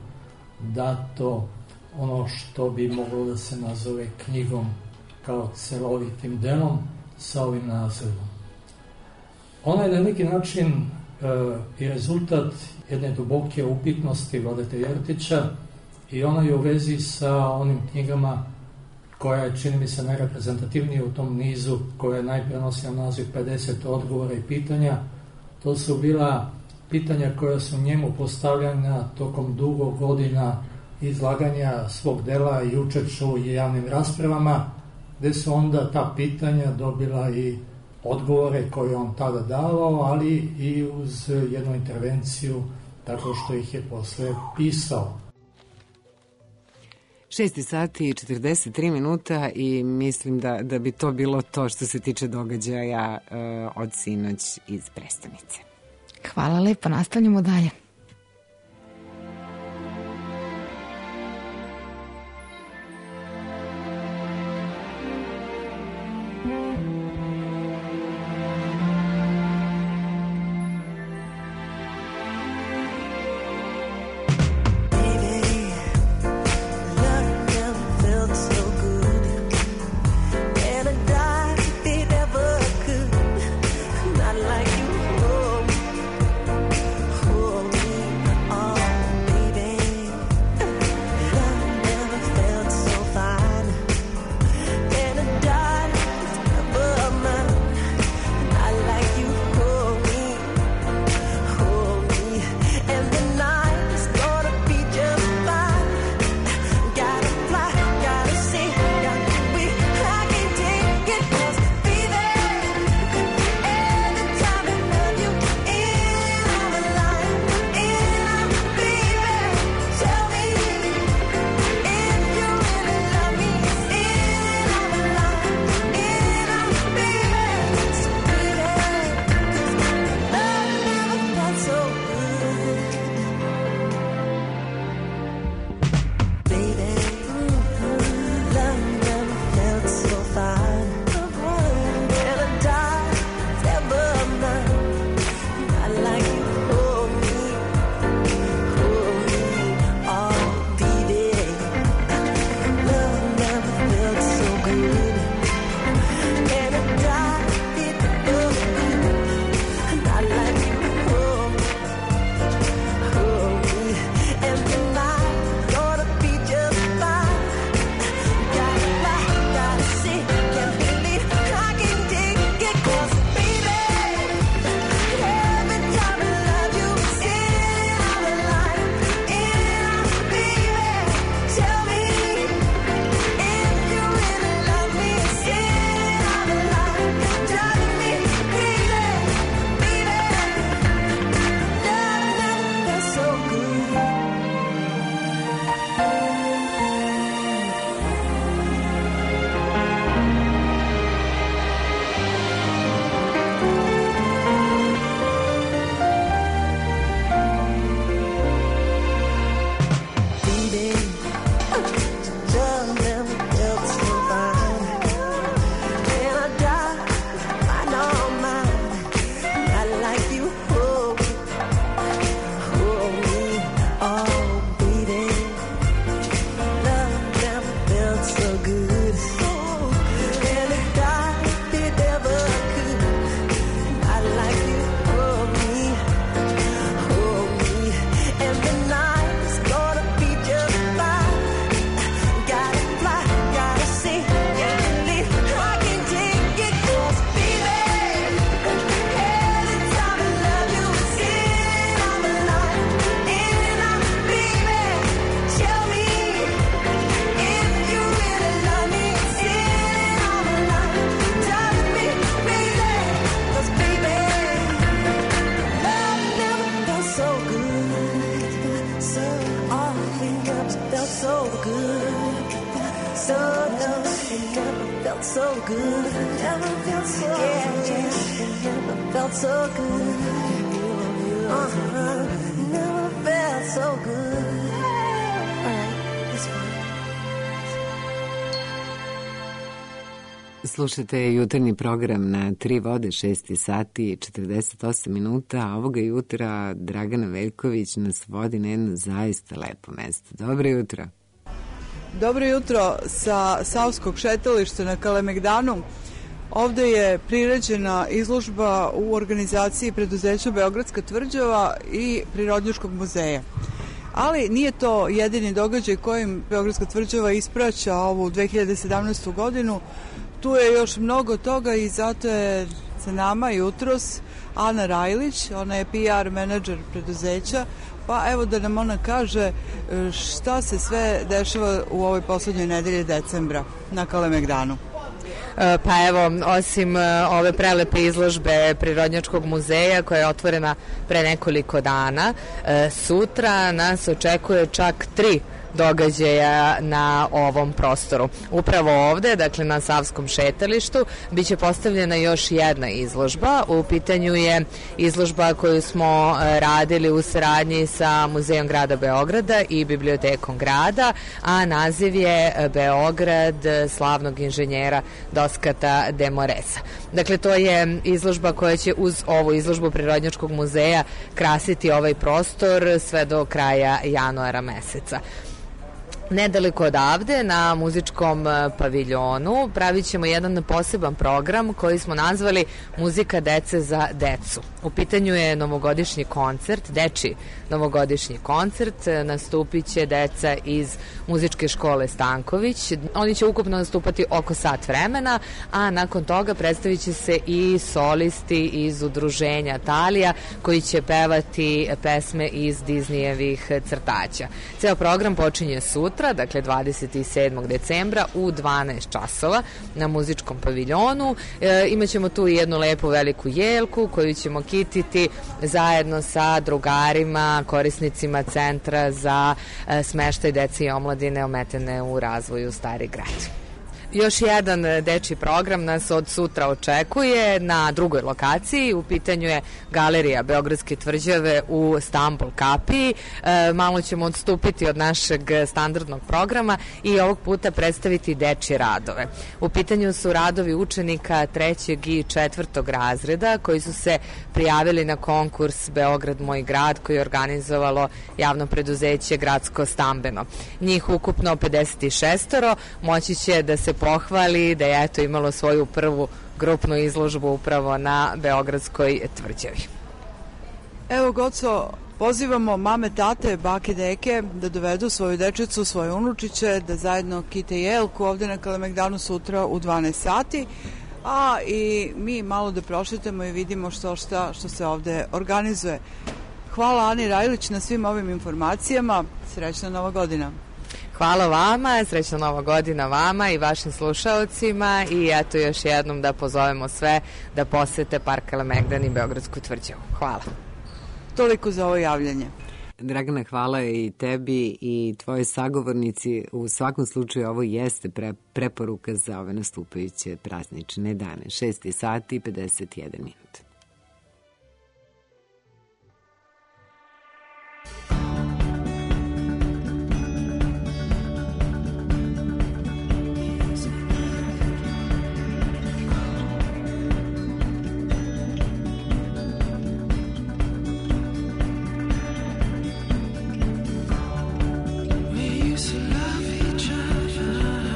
dato ono što bi moglo da se nazove knjigom kao celovitim delom sa ovim nazivom. Ona je na neki način e, i rezultat jedne duboke upitnosti Vladete Jerotića i ona je u vezi sa onim knjigama koja je, čini mi se, najreprezentativnija u tom nizu, koja je najprije nosila naziv pedeset odgovora i pitanja. To su bila pitanja koja su njemu postavljena tokom dugo godina izlaganja svog dela i učešća u javnim raspravama, gde su onda ta pitanja dobila i odgovore koje on tada davao, ali i uz jednu intervenciju tako što ih je posle pisao. šest sati i četrdeset tri minuta i mislim da, da bi to bilo to što se tiče događaja uh, od sinoć iz prestonice. Hvala lepo, nastavljamo dalje. Slušate jutarnji program na Tri vode, šest sati i četrdeset osam minuta, a ovoga jutra Dragana Veljković nas vodi na jedno zaista lepo mesto. Dobro jutro. Dobro jutro sa Savskog šetališta na Kalemegdanu. Ovde je priređena izložba u organizaciji preduzeća Beogradska tvrđava i Prirodnjačkog muzeja. Ali nije to jedini događaj kojim Beogradska tvrđava ispraća ovu dve hiljade sedamnaestu godinu. Tu je još mnogo toga i zato je sa nama jutros Ana Rajlić, ona je P R menadžer preduzeća, pa evo da nam ona kaže šta se sve dešava u ovoj poslednjoj nedelji decembra na Kalemegdanu. Pa evo, osim ove prelepe izložbe Prirodnjačkog muzeja koja je otvorena pre nekoliko dana, sutra nas očekuje čak tri događaja na ovom prostoru. Upravo ovde, dakle na Savskom šetalištu, biće postavljena još jedna izložba. U pitanju je izložba koju smo radili u saradnji sa Muzejom grada Beograda i Bibliotekom grada, a naziv je Beograd slavnog inženjera Doskata de Moresa. Dakle, to je izložba koja će uz ovu izložbu Prirodnjačkog muzeja krasiti ovaj prostor sve do kraja januara meseca. Nedaleko odavde, na muzičkom paviljonu, pravit ćemo jedan poseban program koji smo nazvali Muzika dece za decu. U pitanju je novogodišnji koncert, dečiji novogodišnji koncert. Nastupit će deca iz muzičke škole Stanković. Oni će ukupno nastupati oko sat vremena, a nakon toga predstavit će se i solisti iz udruženja Talija koji će pevati pesme iz Disneyevih crtaća. Ceo program počinje sutra, dakle dvadeset sedmog decembra u dvanaest časova na muzičkom paviljonu. E, imaćemo tu i jednu lepu veliku jelku koju ćemo kititi zajedno sa drugarima, korisnicima centra za e, smeštaj dece i omladine ometene u razvoju Stari grad. Još jedan dečiji program nas od sutra očekuje na drugoj lokaciji. U pitanju je Galerija Beogradske tvrđave u Stambol kapiji. E, malo ćemo odstupiti od našeg standardnog programa i ovog puta predstaviti dečije radove. U pitanju su radovi učenika trećeg i četvrtog razreda koji su se prijavili na konkurs Beograd moj grad koji je organizovalo javno preduzeće Gradsko stambeno. Njih ukupno pedeset šest moći će da se pohvali da je eto imalo svoju prvu grupnu izložbu upravo na Beogradskoj tvrđavi. Evo, Goco, pozivamo mame, tate, bake, deke da dovedu svoju dečicu, svoje unučiće, da zajedno kite jelku ovde na Kalemegdanu sutra u dvanaest sati, a i mi malo da prošetamo i vidimo što šta što se ovde organizuje. Hvala Ani Rajlić na svim ovim informacijama. Srećna Nova godina. Hvala vama, srećna Nova godina vama i vašim slušaocima i eto još jednom da pozovemo sve da posete Park Kalemegdan i Beogradsku tvrđavu. Hvala. Toliko za ovo javljanje. Dragana, hvala i tebi i tvoje sagovornici. U svakom slučaju ovo jeste pre, preporuka za ove nastupajuće praznične dane. šest sati i pedeset jedan minut.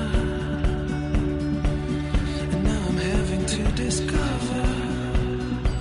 Discover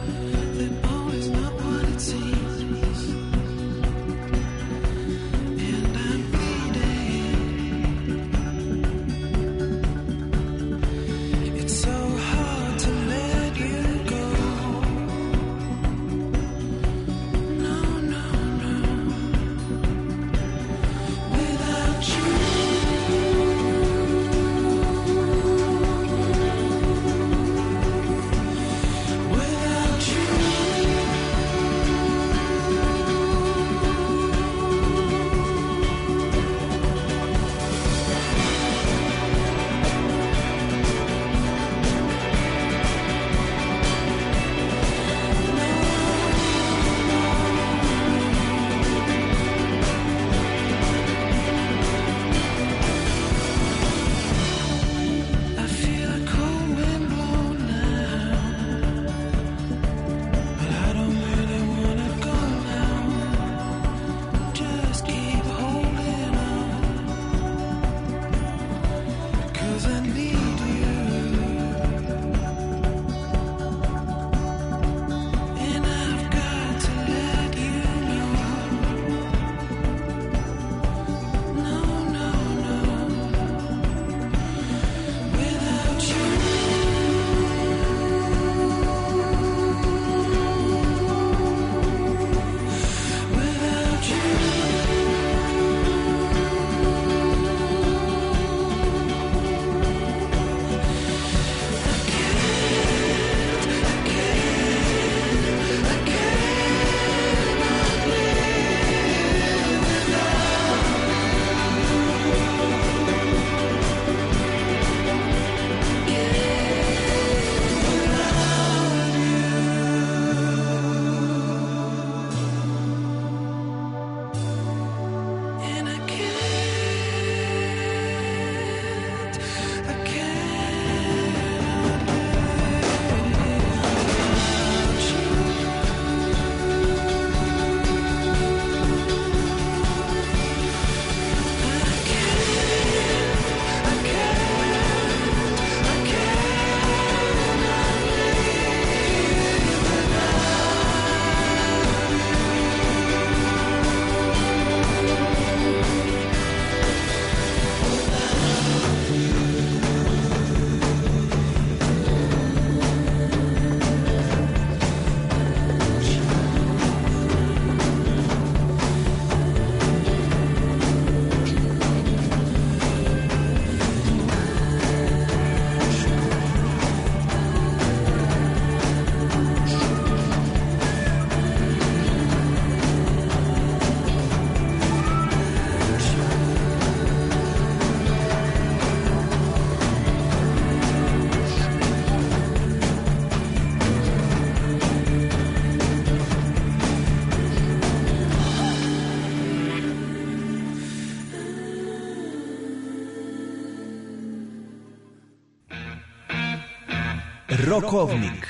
Rokovnik.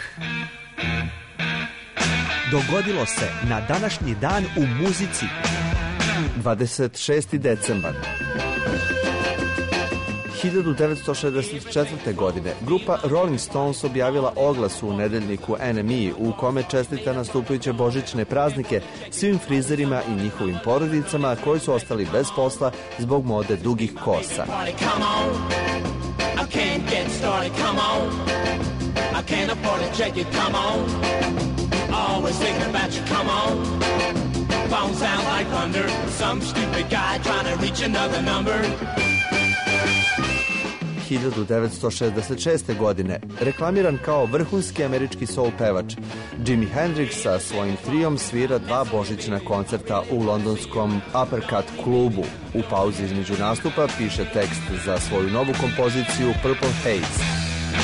Dogodilo se na današnji dan u muzici. dvadeset šesti decembar. hiljadu devetsto šezdeset četvrte. godine grupa Rolling Stones objavila oglas u nedeljniku N M E u kome čestita nastupajuće božićne praznike svim frizerima i njihovim porodicama koji su ostali bez posla zbog mode dugih kosa. hiljadu devetsto šezdeset šeste. godine reklamiran kao vrhunski američki soul pevač, Jimi Hendrix sa svojim trijom svira dva božićna koncerta u londonskom Uppercut klubu. U pauzi između nastupa piše tekst za svoju novu kompoziciju Purple Haze.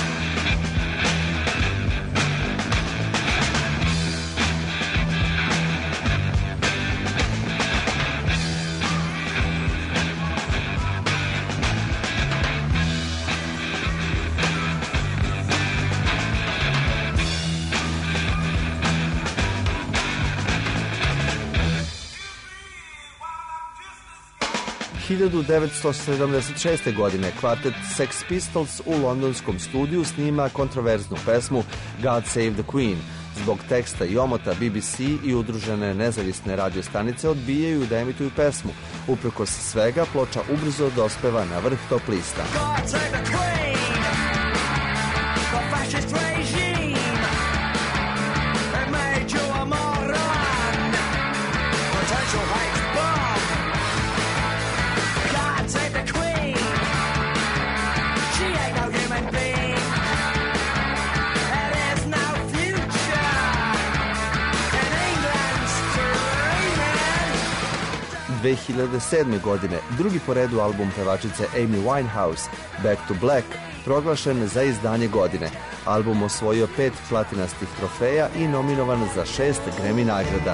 hiljadu devetsto sedamdeset šeste. godine kvartet Sex Pistols u londonskom studiju snima kontroverznu pesmu God Save the Queen. Zbog teksta i omota B B C i udružene nezavisne radiostanice odbijaju da emituju pesmu. Uprkos svega, ploča ubrzo dospeva na vrh top lista. God save the Queen, the fascist regime, it made you a moron, potential hate bomb. God save the Queen, she ain't no human being. There is no future in England's dreaming. dve hiljade sedme. godine drugi po redu album pevačice Amy Winehouse, Back to Black, proglašen za izdanje godine. Album osvojio pet platinastih trofeja i nominovan za šest Grammy nagrada.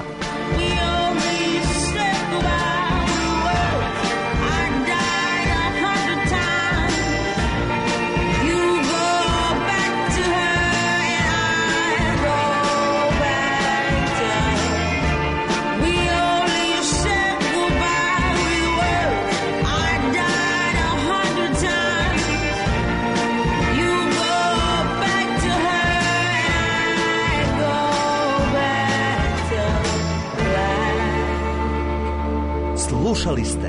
Slušali ste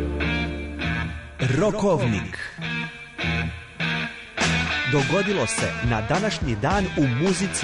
Rokovnik. Dogodilo se na današnji dan u muzici.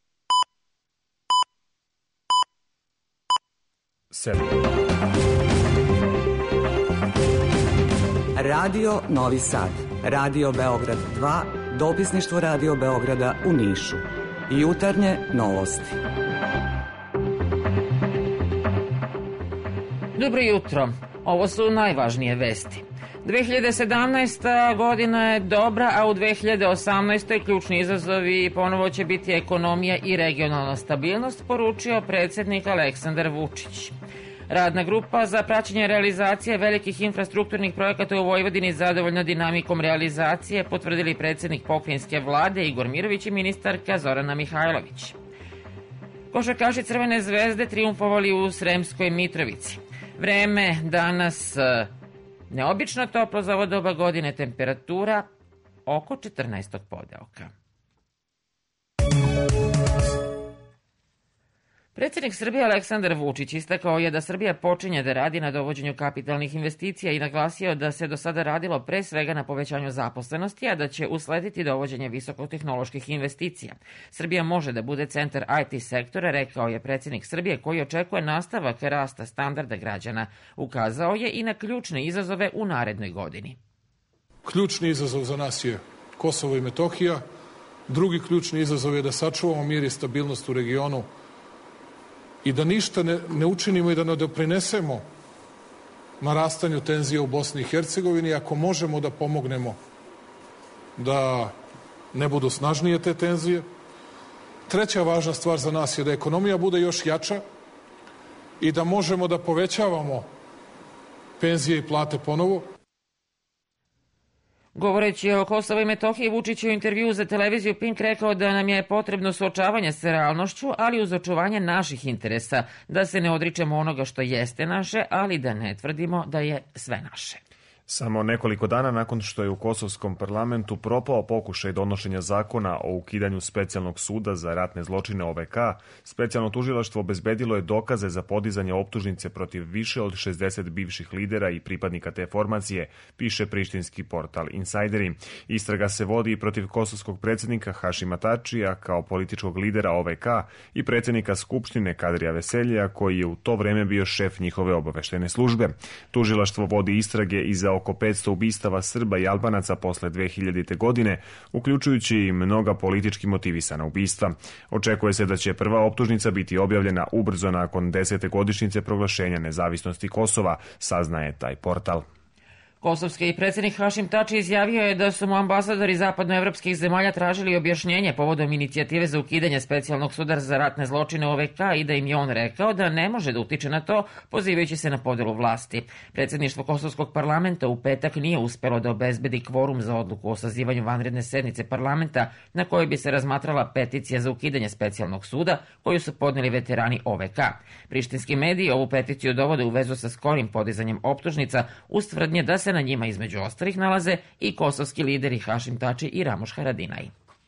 sedam. Radio Novi Sad, Radio Beograd dva, dopisništvo Radio Beograda u Nišu. Jutarnje novosti. Dobro jutro. Ovo su najvažnije vesti. dve hiljade sedamnaesta. godina je dobra, a u dve hiljade osamnaestoj. ključni izazovi ponovo će biti ekonomija i regionalna stabilnost, poručio predsjednik Aleksandar Vučić. Radna grupa za praćenje realizacije velikih infrastrukturnih projekata u Vojvodini zadovoljna dinamikom realizacije, potvrdili predsjednik pokrajinske vlade Igor Mirović i ministarka Zorana Mihajlović. Košarkaši Crvene zvezde trijumfovali u Sremskoj Mitrovici. Vreme danas neobično toplo za ovo doba godine, temperatura oko četrnaestog podeoka. Predsjednik Srbije Aleksandar Vučić istakao je da Srbija počinje da radi na dovođenju kapitalnih investicija i naglasio da se do sada radilo pre svega na povećanju zaposlenosti, a da će uslediti dovođenje visokotehnoloških investicija. Srbija može da bude centar I T sektora, rekao je predsjednik Srbije, koji očekuje nastavak rasta standarda građana. Ukazao je i na ključne izazove u narednoj godini. Ključni izazov za nas je Kosovo i Metohija. Drugi ključni izazov je da sačuvamo mir i stabilnost u regionu i da ništa ne, ne učinimo i da ne doprinesemo narastanju tenzija u Bosni i Hercegovini, ako možemo da pomognemo da ne budu snažnije te tenzije. Treća važna stvar za nas je da ekonomija bude još jača i da možemo da povećavamo penzije i plate ponovo. Govoreći o Kosovo i Metohiji, Vučić je u intervjuu za televiziju Pink rekao da nam je potrebno suočavanje sa realnošću, ali uz očuvanje naših interesa, da se ne odričemo onoga što jeste naše, ali da ne tvrdimo da je sve naše. Samo nekoliko dana nakon što je u kosovskom parlamentu propao pokušaj donošenja zakona o ukidanju specijalnog suda za ratne zločine O V K, specijalno tužilaštvo obezbedilo je dokaze za podizanje optužnice protiv više od šezdeset bivših lidera i pripadnika te formacije, piše prištinski portal Insajderi. Istraga se vodi i protiv kosovskog predsjednika Hašima Tačija kao političkog lidera O V K i predsjednika Skupštine Kadrija Veseljija, koji je u to vreme bio šef njihove obaveštajne službe. Tužilaštvo vodi istrage i za oko petsto ubistava Srba i Albanaca posle dve hiljadite. godine, uključujući i mnoga politički motivisana ubistva. Očekuje se da će prva optužnica biti objavljena ubrzo nakon desete godišnjice proglašenja nezavisnosti Kosova, saznaje taj portal. Kosovski predsjednik Hašim Tači izjavio je da su mu ambasadori zapadnoevropskih zemalja tražili objašnjenje povodom inicijative za ukidanje specijalnog suda za ratne zločine O V K i da im je on rekao da ne može da utiče na to, pozivajući se na podelu vlasti. Predsjedništvo Kosovskog parlamenta u petak nije uspelo da obezbedi kvorum za odluku o sazivanju vanredne sednice parlamenta na kojoj bi se razmatrala peticija za ukidanje specijalnog suda koju su podneli veterani O V K. Prištinski mediji ovu peticiju dovode u vezu sa skorim podizanjem optužnica uz tvrdnje da se na njima između ostalih nalaze i kosovski lideri Hašim Tači i Ramuš Haradinaj.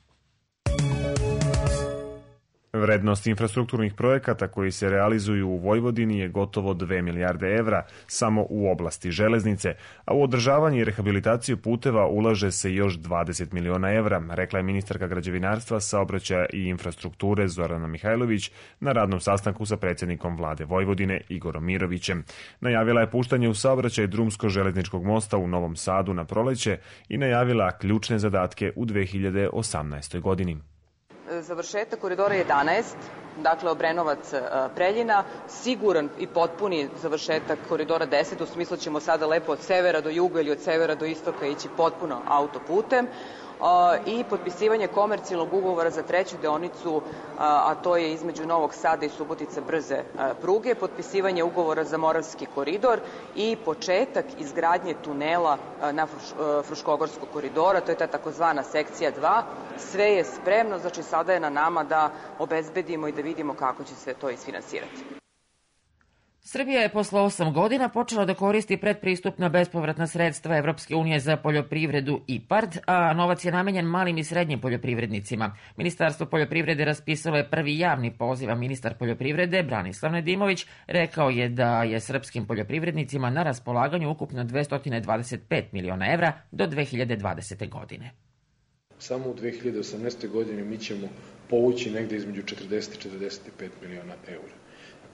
Vrednost infrastrukturnih projekata koji se realizuju u Vojvodini je gotovo dve milijarde evra samo u oblasti železnice, a u održavanje i rehabilitaciju puteva ulaže se još dvadeset miliona evra, rekla je ministarka građevinarstva, saobraćaja i infrastrukture Zorana Mihajlović na radnom sastanku sa predsjednikom vlade Vojvodine Igorom Mirovićem. Najavila je puštanje u saobraćaj drumsko-železničkog mosta u Novom Sadu na proleće i najavila ključne zadatke u dve hiljade osamnaestoj. godini. Završetak koridora jedanaest, dakle Obrenovac-Preljina, siguran i potpuni završetak koridora deset, u smislu ćemo sada lepo od severa do juga ili od severa do istoka ići potpuno autoputem, i potpisivanje komercijalnog ugovora za treću deonicu, a to je između Novog Sada i Subotice brze pruge, potpisivanje ugovora za Moravski koridor i početak izgradnje tunela na Fruškogorskog koridora, to je ta takozvana sekcija dva. Sve je spremno, znači sada je na nama da obezbedimo i da vidimo kako će se to isfinansirati. Srbija je posle osam godina počela da koristi predpristupna bespovratna sredstva Evropske unije za poljoprivredu I P A R D, a novac je namenjen malim i srednjim poljoprivrednicima. Ministarstvo poljoprivrede raspisalo je prvi javni poziv, a ministar poljoprivrede Branislav Nedimović rekao je da je srpskim poljoprivrednicima na raspolaganju ukupno dvesta dvadeset pet miliona evra do dve hiljade dvadesete. godine. Samo u dve hiljade osamnaestoj. godini mi ćemo povući negde između četrdeset i četrdeset pet miliona eura.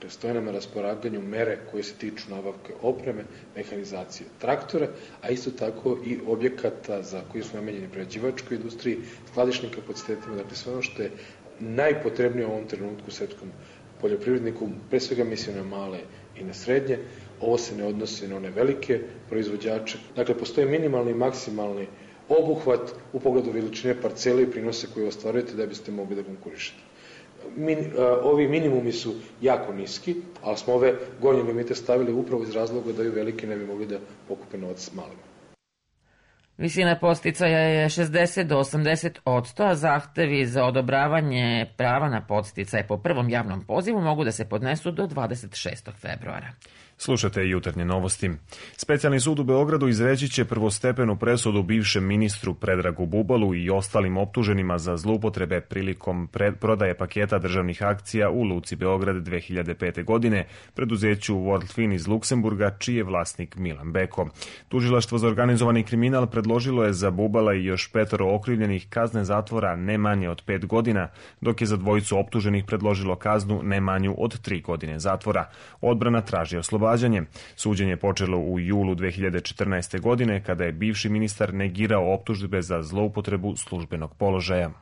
Stoje nam na raspolaganju mere koje se tiču nabavke opreme, mehanizacije traktora, a isto tako i objekata za koji su namenjeni prerađivačkoj industriji, skladišnim kapacitetima, dakle sve ono što je najpotrebnije u ovom trenutku srpskom poljoprivredniku, pre svega mislim na male i na srednje. Ovo se ne odnosi na one velike proizvođače. Dakle, postoje minimalni i maksimalni obuhvat u pogledu veličine parcele i prinose koje ostvarujete da biste mogli da konkurišete. Min, ovi minimumi su jako niski, ali smo ove gornje limite stavili upravo iz razloga da i veliki ne bi mogli da pokupe novac s malima. Visina podsticaja je šezdeset do osamdeset odsto, a zahtevi za odobravanje prava na podsticaje po prvom javnom pozivu mogu da se podnesu do dvadeset šestog februara. Slušate jutarnje novosti. Specijalni sud u Beogradu izreći će prvostepenu presudu bivšem ministru Predragu Bubalu i ostalim optuženima za zloupotrebe prilikom prodaje paketa državnih akcija u Luci Beograd dve hiljade pete. godine preduzeću Worldfin iz Luksemburga, čiji je vlasnik Milan Beko. Tužilaštvo za organizovani kriminal predložilo je za Bubala i još petoro okrivljenih kazne zatvora ne manje od pet godina, dok je za dvojicu optuženih predložilo kaznu ne manju od tri godine zatvora. Odbrana traži oslobađanje. Suđenje je počelo u julu dve hiljade četrnaeste. godine, kada je bivši ministar negirao optužbe za zloupotrebu službenog položaja.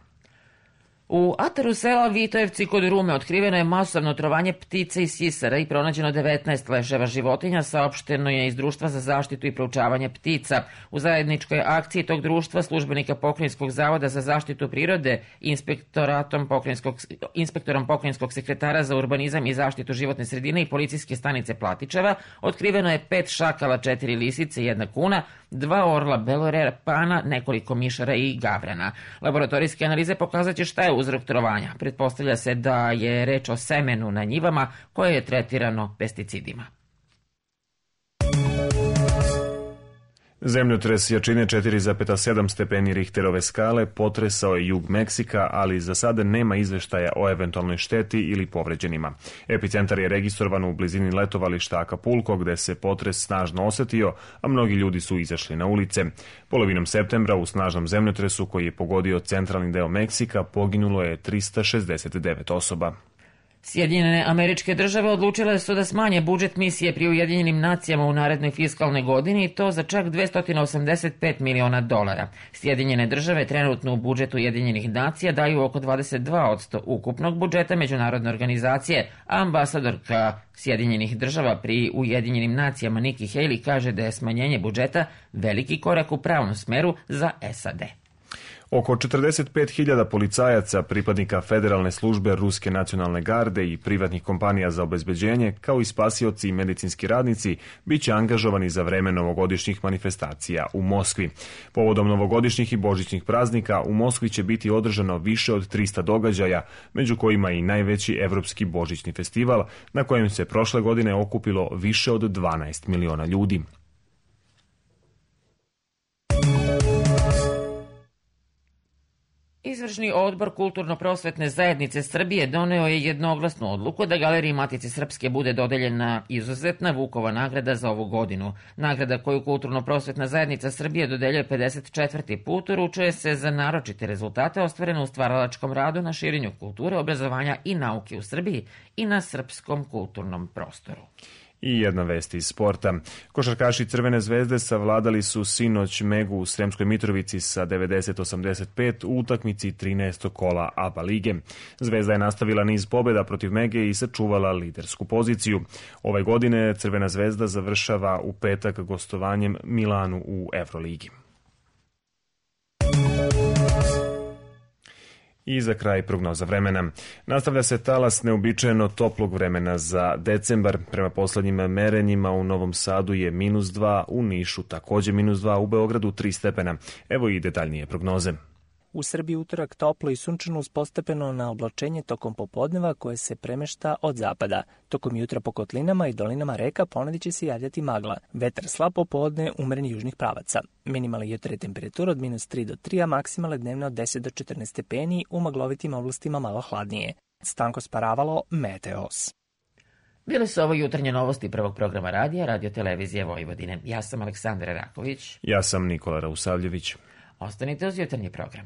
U ataru sela Vitojevci kod Rume otkriveno je masovno otrovanje ptica i sisara i pronađeno devetnaest leševa životinja, saopšteno je iz Društva za zaštitu i proučavanje ptica. U zajedničkoj akciji tog društva službenika Pokrajinskog zavoda za zaštitu prirode i inspektoratom pokrajinskog, inspektorom Pokrajinskog sekretara za urbanizam i zaštitu životne sredine i policijske stanice Platičeva otkriveno je pet šakala, četiri lisice, jedna kuna, dva orla belorepana, nekoliko mišara i gavrana. Laboratorijske analize pokazat će šta je uzrok trovanja. Pretpostavlja se da je reč o semenu na njivama koje je tretirano pesticidima. Zemljotres jačine četiri zarez sedam stepeni Richterove skale potresao je jug Meksika, ali za sada nema izveštaja o eventualnoj šteti ili povređenima. Epicentar je registrovan u blizini letovališta Acapulco, gde se potres snažno osetio, a mnogi ljudi su izašli na ulice. Polovinom septembra u snažnom zemljotresu koji je pogodio centralni deo Meksika poginulo je trista šezdeset devet osoba. Sjedinjene Američke Države odlučile su da smanje budžet misije pri Ujedinjenim nacijama u narednoj fiskalnoj godini i to za čak dvesta osamdeset pet miliona dolara. Sjedinjene Države trenutno u budžetu Ujedinjenih nacija daju oko dvadeset dva odsto ukupnog budžeta međunarodne organizacije, a ambasadorka Sjedinjenih Država pri Ujedinjenim nacijama Nikki Haley kaže da je smanjenje budžeta veliki korak u pravom smeru za S A D. Oko četrdeset pet hiljada policajaca, pripadnika Federalne službe Ruske nacionalne garde i privatnih kompanija za obezbeđenje, kao i spasioci i medicinski radnici, bit će angažovani za vreme novogodišnjih manifestacija u Moskvi. Povodom novogodišnjih i božićnih praznika u Moskvi će biti održano više od trista događaja, među kojima i najveći evropski božićni festival, na kojem se prošle godine okupilo više od dvanaest miliona ljudi. Izvršni odbor Kulturno-prosvetne zajednice Srbije doneo je jednoglasnu odluku da Galeriji Matice Srpske bude dodeljena izuzetna Vukova nagrada za ovu godinu. Nagrada koju Kulturno-prosvetna zajednica Srbije dodeljuje pedeset četvrti put uručuje se za naročite rezultate ostvarene u stvaralačkom radu na širenju kulture, obrazovanja i nauke u Srbiji i na srpskom kulturnom prostoru. I jedna vest iz sporta. Košarkaši Crvene zvezde savladali su sinoć Megu u Sremskoj Mitrovici sa devedeset osamdeset pet u utakmici trinaestog kola A B A lige. Zvezda je nastavila niz pobjeda protiv Mege i sačuvala lidersku poziciju. Ove godine Crvena zvezda završava u petak gostovanjem Milanu u Evroligi. I za kraj prognoza vremena. Nastavlja se talas neobičajeno toplog vremena za decembar. Prema poslednjim merenjima u Novom Sadu je minus dva, u Nišu takođe minus dva, u Beogradu tri stepena. Evo i detaljnije prognoze. U Srbiji utorak toplo i sunčano uz postepeno na oblačenje tokom popodneva koje se premešta od zapada. Tokom jutra po kotlinama i dolinama reka ponedjeljom će se javljati magla. Vetar slab popodne umeren južnih pravaca. Minimalna jutarnja temperatura od minus tri do tri, a maksimalne dnevne od deset do četrnaest stepeni, u maglovitim oblastima malo hladnije. Stanko Sparavalo, Meteos. Bile su ovo jutarnje novosti prvog programa radija, Radio Televizije Vojvodine. Ja sam Aleksandar Raković. Ja sam Nikola Rausavljević. Ostanite uz jutarnji program.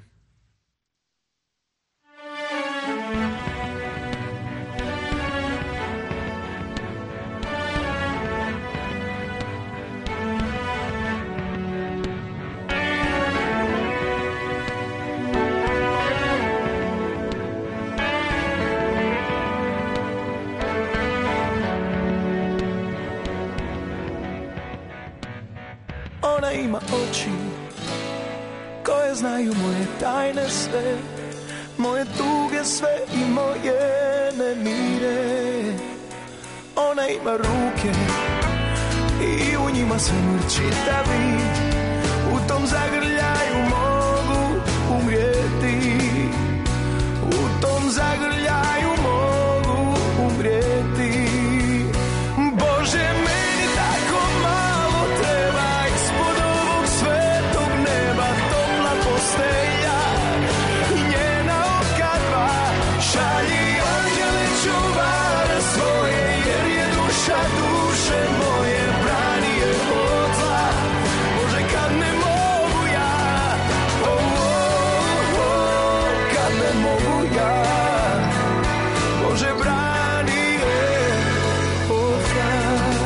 ima oči koje znaju moje tajne sve, moje tuge sve i moje nemire. Ona ima ruke i u njima svemir čitavi, u tom zagrljaju mogu umrijeti, u tom zagrljaju mogu umrijeti. Bože, meni tako malo treba, ispod ovog svetog neba topla postelja i njena oka dva. Šalji anđele čuvare svoje, jer je duša duše moje, brani je od zla. Bože, kad ne mogu ja, oh, oh, oh, kad ne mogu ja, Bože, brani je od zla.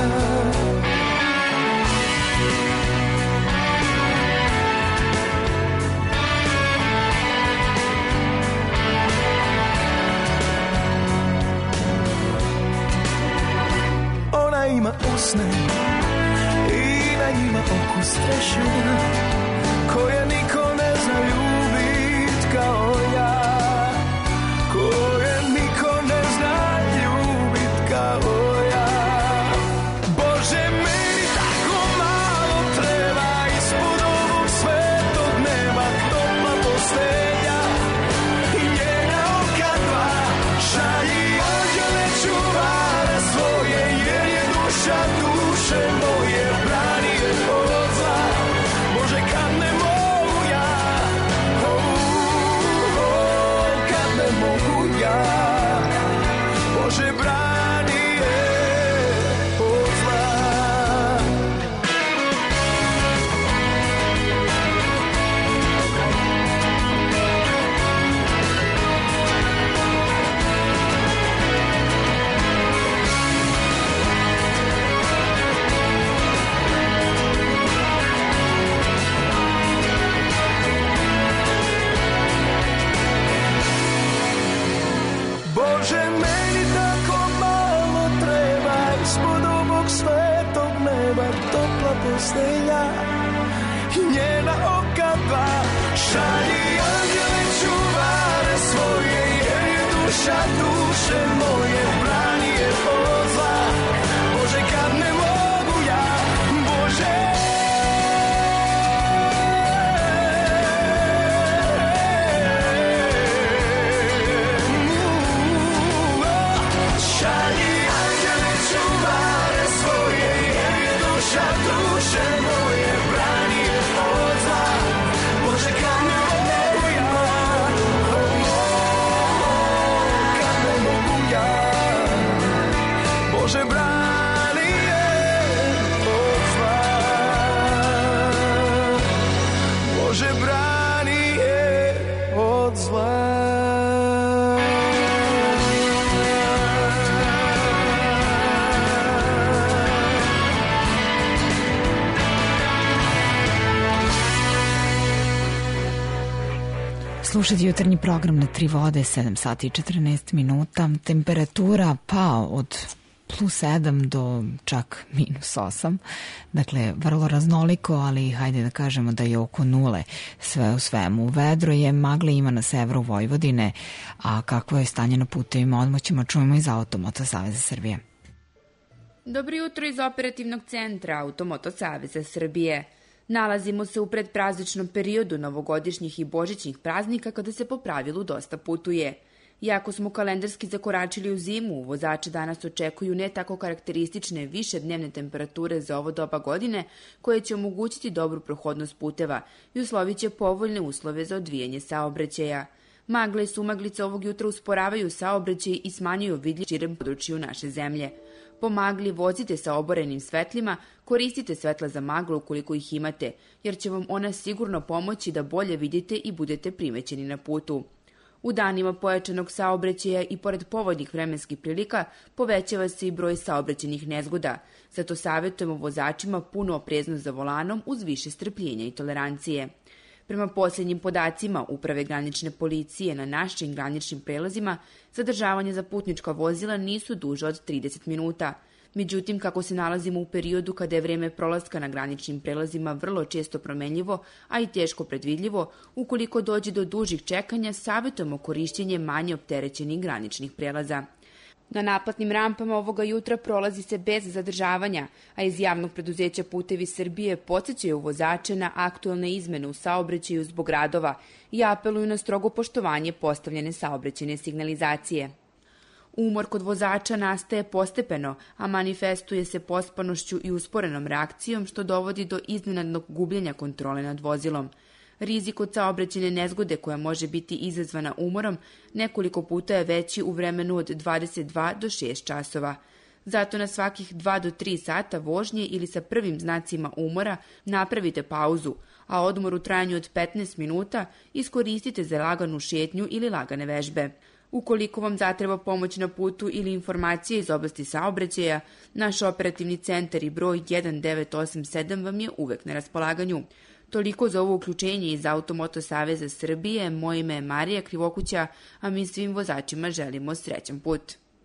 Ona ima usne i na njima okus trešina, koje niko ne zna ljubit kao ja, koje niko ne zna ljubit kao ja. Bože, meni tako malo treba, ispod ovog svetog neba topla postelja i njena oka dva. Šalji anđele čuvare svoje, jer je duša duše moje, brani je od zla. Bože, kad ne mogu ja, oh, oh, kad ne mogu ja, Bože, brani je od zla. Bože, meni tako malo treba, ispod ovog svetog neba topla postelja i njena oka dva. Šalji anđele čuvare svoje, jer je duša duše moje, brani je od zla. Bože, kad ne mogu ja, Bože, šalji anđele čuvare svoje, jer je duša duše moje, brani je od zla. Bože, kad ne mogu ja, oh, oh, kad ne mogu ja, Bože, brani je od zla. Bože, brani je od zla. Slušajte jutarnji program na Tri vode, sedam sati i četrnaest minuta. Temperatura pao od plus sedam do čak minus osam. Dakle, vrlo raznoliko, ali hajde da kažemo da je oko nule sve u svemu. Vedro je, magle ima na severu Vojvodine, a kakvo je stanje na putevima, odmah ćemo čujemo iz Automoto Saveza Srbije. Dobro jutro iz operativnog centra Automoto Saveza Srbije. Nalazimo se u predprazničnom periodu novogodišnjih i božićnih praznika kada se po pravilu dosta putuje. Iako smo kalendarski zakoračili u zimu, vozače danas očekuju ne tako karakteristične više dnevne temperature za ovo doba godine, koje će omogućiti dobru prohodnost puteva i uslovit će povoljne uslove za odvijanje saobraćaja. Magle i sumaglice ovog jutra usporavaju saobraćaj i smanjuju vidljiv širem području naše zemlje. Po magli vozite sa oborenim svetlima, koristite svetla za maglu ukoliko ih imate, jer će vam ona sigurno pomoći da bolje vidite i budete primećeni na putu. U danima pojačanog saobraćaja i pored povoljnih vremenskih prilika povećava se i broj saobraćajnih nezgoda, zato savjetujemo vozačima puno opreznost za volanom uz više strpljenja i tolerancije. Prema posljednjim podacima Uprave granične policije na našim graničnim prelazima, zadržavanje za putnička vozila nisu duže od trideset minuta. Međutim, kako se nalazimo u periodu kada je vreme prolaska na graničnim prelazima vrlo često promenljivo, a i teško predvidljivo, ukoliko dođe do dužih čekanja, savjetujemo korišćenje manje opterećenih graničnih prelaza. Na naplatnim rampama ovoga jutra prolazi se bez zadržavanja, a iz javnog preduzeća Putevi Srbije podsjećaju vozače na aktuelne izmene u saobraćaju zbog radova i apeluju na strogo poštovanje postavljene saobraćajne signalizacije. Umor kod vozača nastaje postepeno, a manifestuje se pospanošću i usporenom reakcijom, što dovodi do iznenadnog gubljenja kontrole nad vozilom. Rizik od saobraćajne nezgode koja može biti izazvana umorom nekoliko puta je veći u vremenu od dvadeset dva do šest časova. Zato na svakih dva do tri sata vožnje ili sa prvim znacima umora napravite pauzu, a odmor u trajanju od petnaest minuta iskoristite za laganu šetnju ili lagane vežbe. Ukoliko vam zatreba pomoć na putu ili informacije iz oblasti saobraćaja, naš operativni centar i broj jedan devet osam sedam vam je uvek na raspolaganju. Toliko za ovo uključenje iz Automoto Saveza Srbije. Moje ime je Marija Krivokuća, a mi svim vozačima želimo srećan put.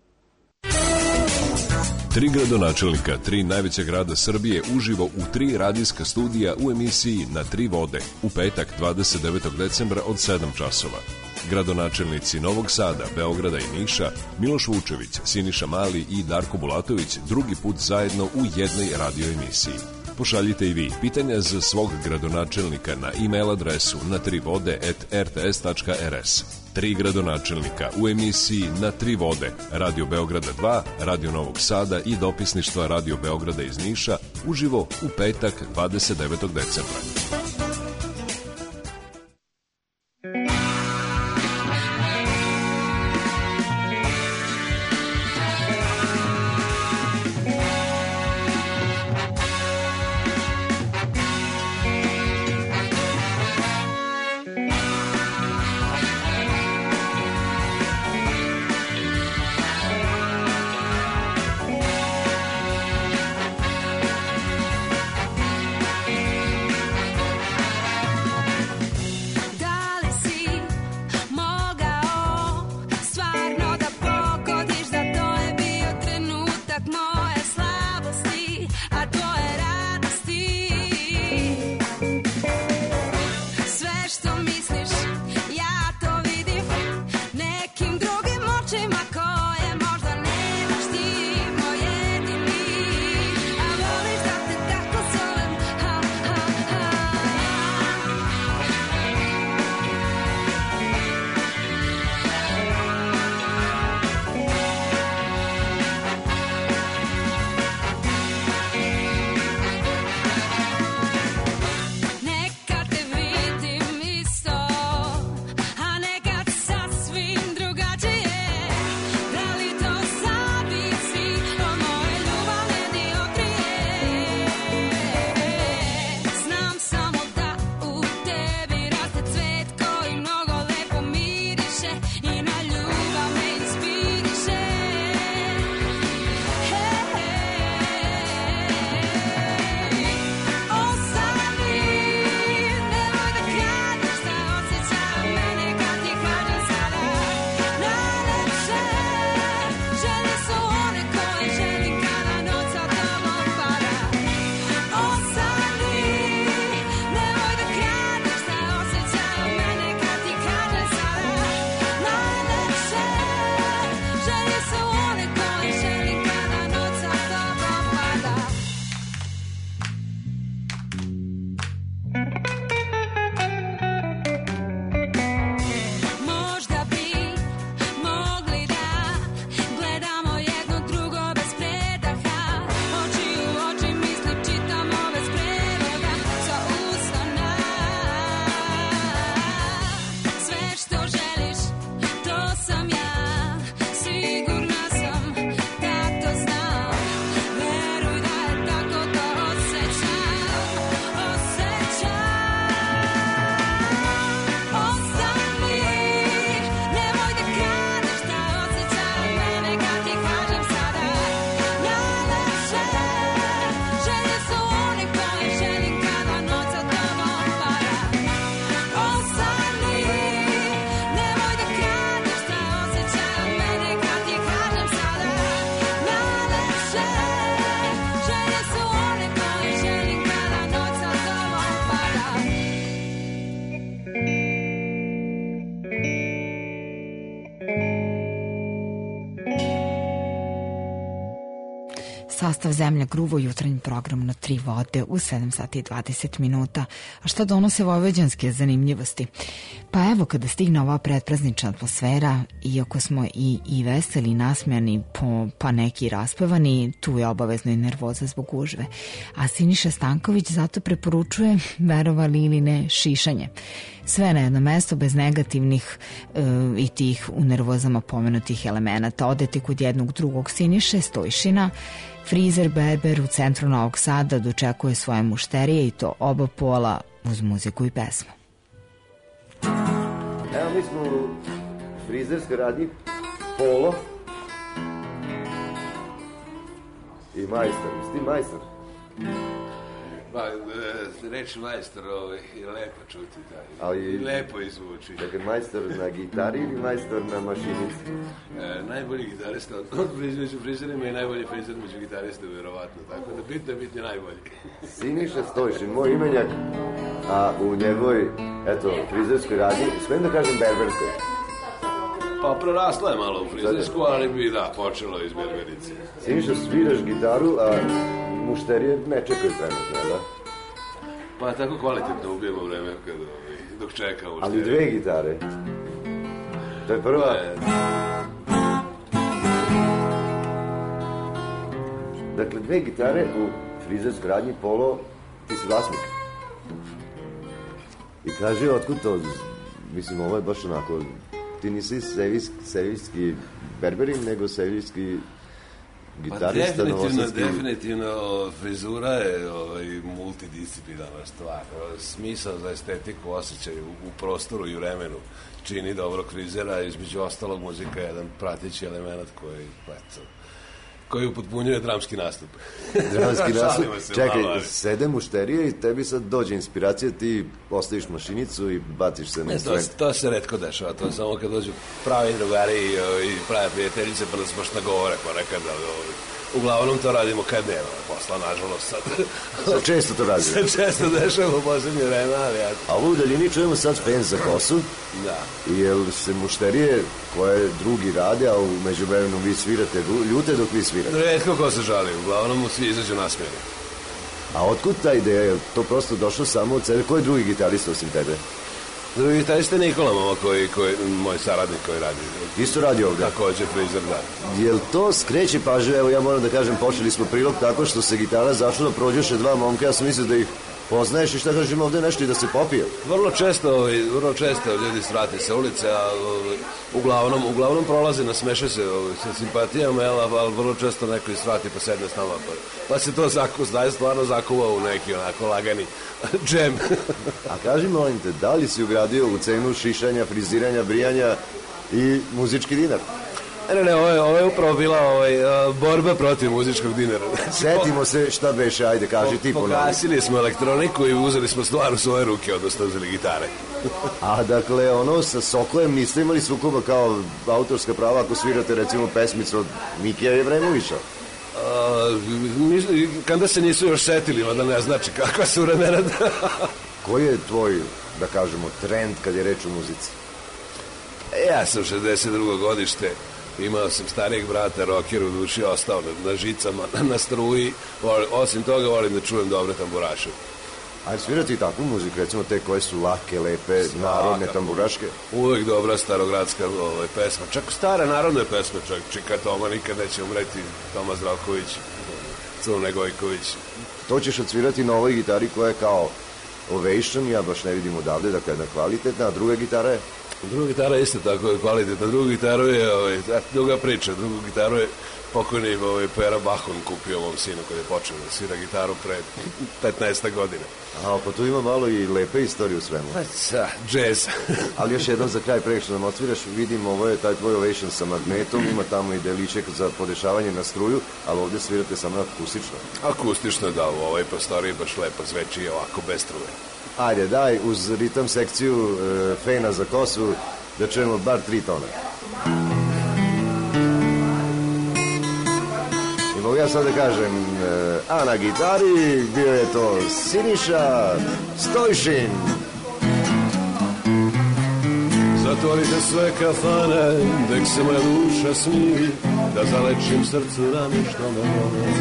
Tri gradonačelnika, tri najveća grada Srbije uživo u tri radijska studija u emisiji Na tri vode u petak dvadeset devetog decembra od sedam časova. Gradonačelnici Novog Sada, Beograda i Niša, Miloš Vučević, Siniša Mali i Darko Bulatović drugi put zajedno u jednoj radio emisiji. Pošaljite i vi pitanja za svog gradonačelnika na e-mail adresu na tri vode at r t s tačka r s. Tri gradonačelnika u emisiji Na tri vode, Radio Beograda dva, Radio Novog Sada i dopisništva Radio Beograda iz Niša uživo u petak dvadeset devetog decembra. Sastav Zemlja gruvo jutarnji program na Tri vode u sedam sati i dvadeset minuta. A šta donose vojvođanske zanimljivosti? Pa evo, kada stigne ova predpraznična atmosfera, iako smo i, i veseli i nasmejani, po, pa neki raspevani, tu je obavezno i nervoza zbog gužve. A Siniša Stanković zato preporučuje, verovali ili ne, šišanje. Sve na jedno mesto, bez negativnih e, i tih u nervozama pomenutih elemenata. Odete kod jednog drugog Siniše Stojšina, frizer berber u centru Novog Sada dočekuje svoje mušterije i to oba pola uz muziku i pesmu. Evo mi smo u frizerskoj radnji Polo i majstor. Jesi ti majstor? Pa, reč majstor ovaj, je lepo čuti, da, ali, lepo izvuči. Dakle, majstor na gitari ili majstor na mašinici? E, najbolji gitarista od među frizerima i najbolji frizer među gitarista, verovatno, tako da bitno je biti najbolji. Siniša Stojšin, moj imenjak, a u njegovoj, eto, frizerskoj radnji, smijem da kažem berberskoj? Pa prorasla je malo u frizersku, ali bi, da, počelo iz berberice. Siniša, sviraš gitaru, a mušterije ne čekaju trenutno, da? Pa tako kvalitetno ubijemo vreme kad, dok čeka mušterije. Ali dve gitare. To je prva. Ne. Dakle, dve gitare u frizerskoj radnji Polo, ti si vlasnik. I kaži, otkud to? Mislim, ovo je baš onako, ti nisi sevijski, sevijski berberin, nego sevijski gitarista, pa definitivno, novosadski. definitivno frizura je ovaj, multidisciplinarna stvar. Smisao za estetiku, osjećaj u, u prostoru i vremenu čini dobrog frizera, između ostalog muzika je jedan prateći element koji, eto, koji upotpunjuje dramski nastup. Dramski nastup. Čekaj, malo, sede mušterije i tebi sad dođe inspiracija, ti ostaviš mašinicu i baciš se na instrument. To, to se retko dešava, to je samo kad dođu pravi drugari i, i prave prijateljice, pa da se baš nagovore ponekad, ali uglavnom to radimo kad nema posla, nažalost sad. Sad često to radimo. Sad često dešava u posljednje vreme, ali ja... A ovo u daljini čujemo sad pen za kosu. Da. Jel se mušterije koje drugi rade, a u međuvremenu vi svirate ljute dok vi svirate? Retko ko se žali, uglavnom mu svi izađu nasmijeni. A otkud ta ideja? Je to prosto došlo samo od sebe? Ko je drugi gitarista osim tebe? Drugi gitarista je Nikola Mama, koji, koji, moj saradnik koji radi. Isto radi ovdje? Također, frizer, da. Jel to skreće pažnju? Evo ja moram da kažem, počeli smo prilog tako što se gitara zašla da prođeše dva momka, ja sam mislio da ih poznaješ i šta kažem ovdje nešto i da se popije. Vrlo često, vrlo često ljudi svrate sa ulice, a uglavnom, uglavnom prolaze, nasmeše se sa simpatijama, ali vrlo često neko i svrati pa sedne s nama. Pa, pa se to zaku, stvarno zakuva u neki onako lagani džem. A kaži molim te, da li si ugradio u cenu šišanja, friziranja, brijanja i muzički dinar? Ne, ne, ovo je, ovo je upravo bila ovaj, borba protiv muzičkog dinara. Setimo se šta beše, ajde, kaži ti ponovno. Pokasili smo elektroniku i uzeli smo stvar u svoje ruke, odnosno uzeli gitare. A dakle, ono sa Sokojem niste imali sukoba kao autorska prava ako svirate recimo pesmicu od Mikija Jevremovića? Uh, kada se nisu još setili, da ne znači kakva su vremena. Koji je tvoj, da kažemo, trend kad je reč o muzici? Ja sam šezdeset drugo godište, imao sam starijeg brata, rocker u duši, ostao na, na žicama, na, na struji, osim toga volim da čujem dobre tamburaše. A svirati i takvu muziku, recimo te koje su lake, lepe, Svaka, narodne tamburaške? Uvijek dobra starogradska ovaj, pesma, čak stare narodne pesme, čak Čika Toma, nikad neće umreti, Toma Zdravković, Crne Gojković. To ćeš odsvirati na ovoj gitari koja je kao Ovation, ja baš ne vidim odavde, dakle jedna kvalitetna, a druga gitara je? Druga gitara je isto tako kvalitetna, druga gitaru je, ovaj, druga priča, drugu gitaru je pokojni ovaj, Pera Bahon kupio ovom sinu kad je počeo da svira gitaru pre petnaest godina. A, pa tu ima malo i lepe istorije u svemu. Pa, sa, džez. Ali još jednom za kraj, pre što nam otviraš, vidim, ovo je taj tvoj Ovation sa magnetom, ima tamo i deliček za podešavanje na struju, ali ovdje svirate samo akustično. Akustično, da, u ovoj prostoriji baš lepo zveči ovako bez struje. Ajde, daj, uz ritam sekciju e, Fena za kosu, da čujemo bar tri tona. I mogu ja sad da kažem, e, a na gitari bio je to Siniša Stojšin. Za Zatvorite sve kafane, dek se moja duša smiri, da zalečim srcu rane što me vole.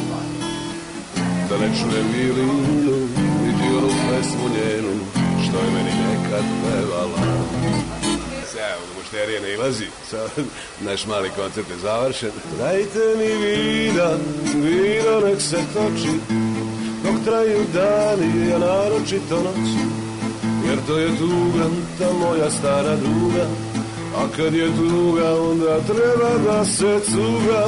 Da ne čujem violinu, niti onu pesmu njenu, što je meni nekad pevala. Evo, do mušterije ne ilazi, sad naš mali koncert je završen. Dajte mi vina, vino nek se toči, dok traju dani, a naročito noći. Jer to je tuga, ta moja stara druga, a kad je tuga, onda treba da se cuga.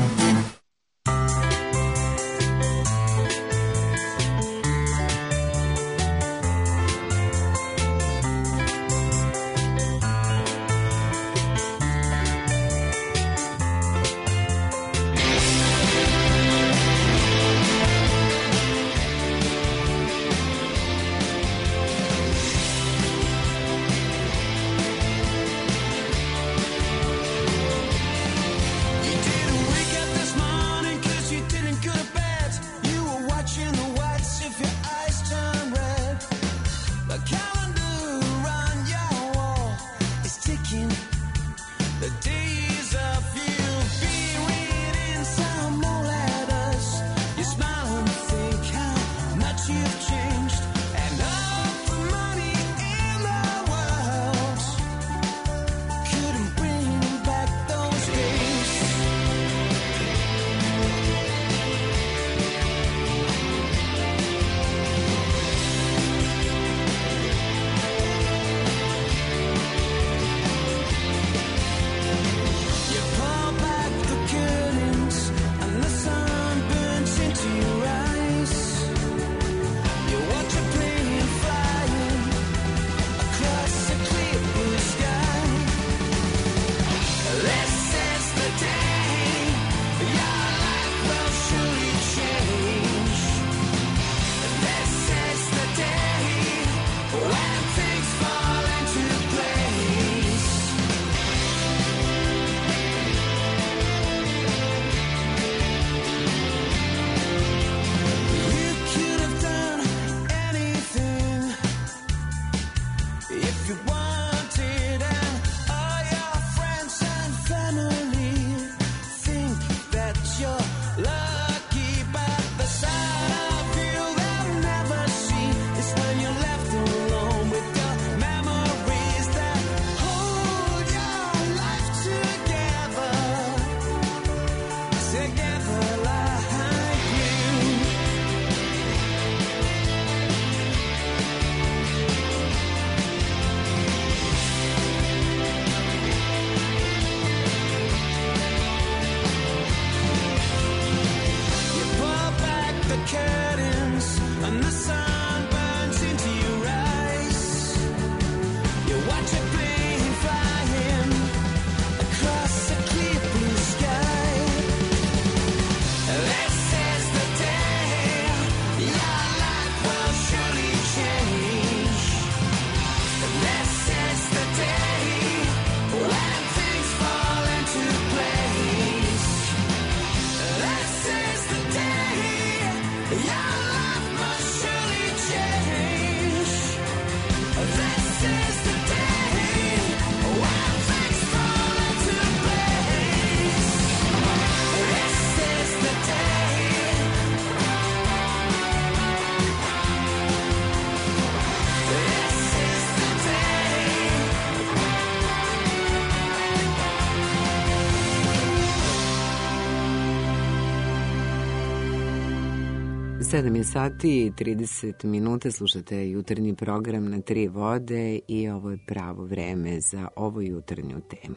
sedam je sati i trideset minuta, slušate jutarnji program na Tri vode i ovo je pravo vreme za ovu jutarnju temu.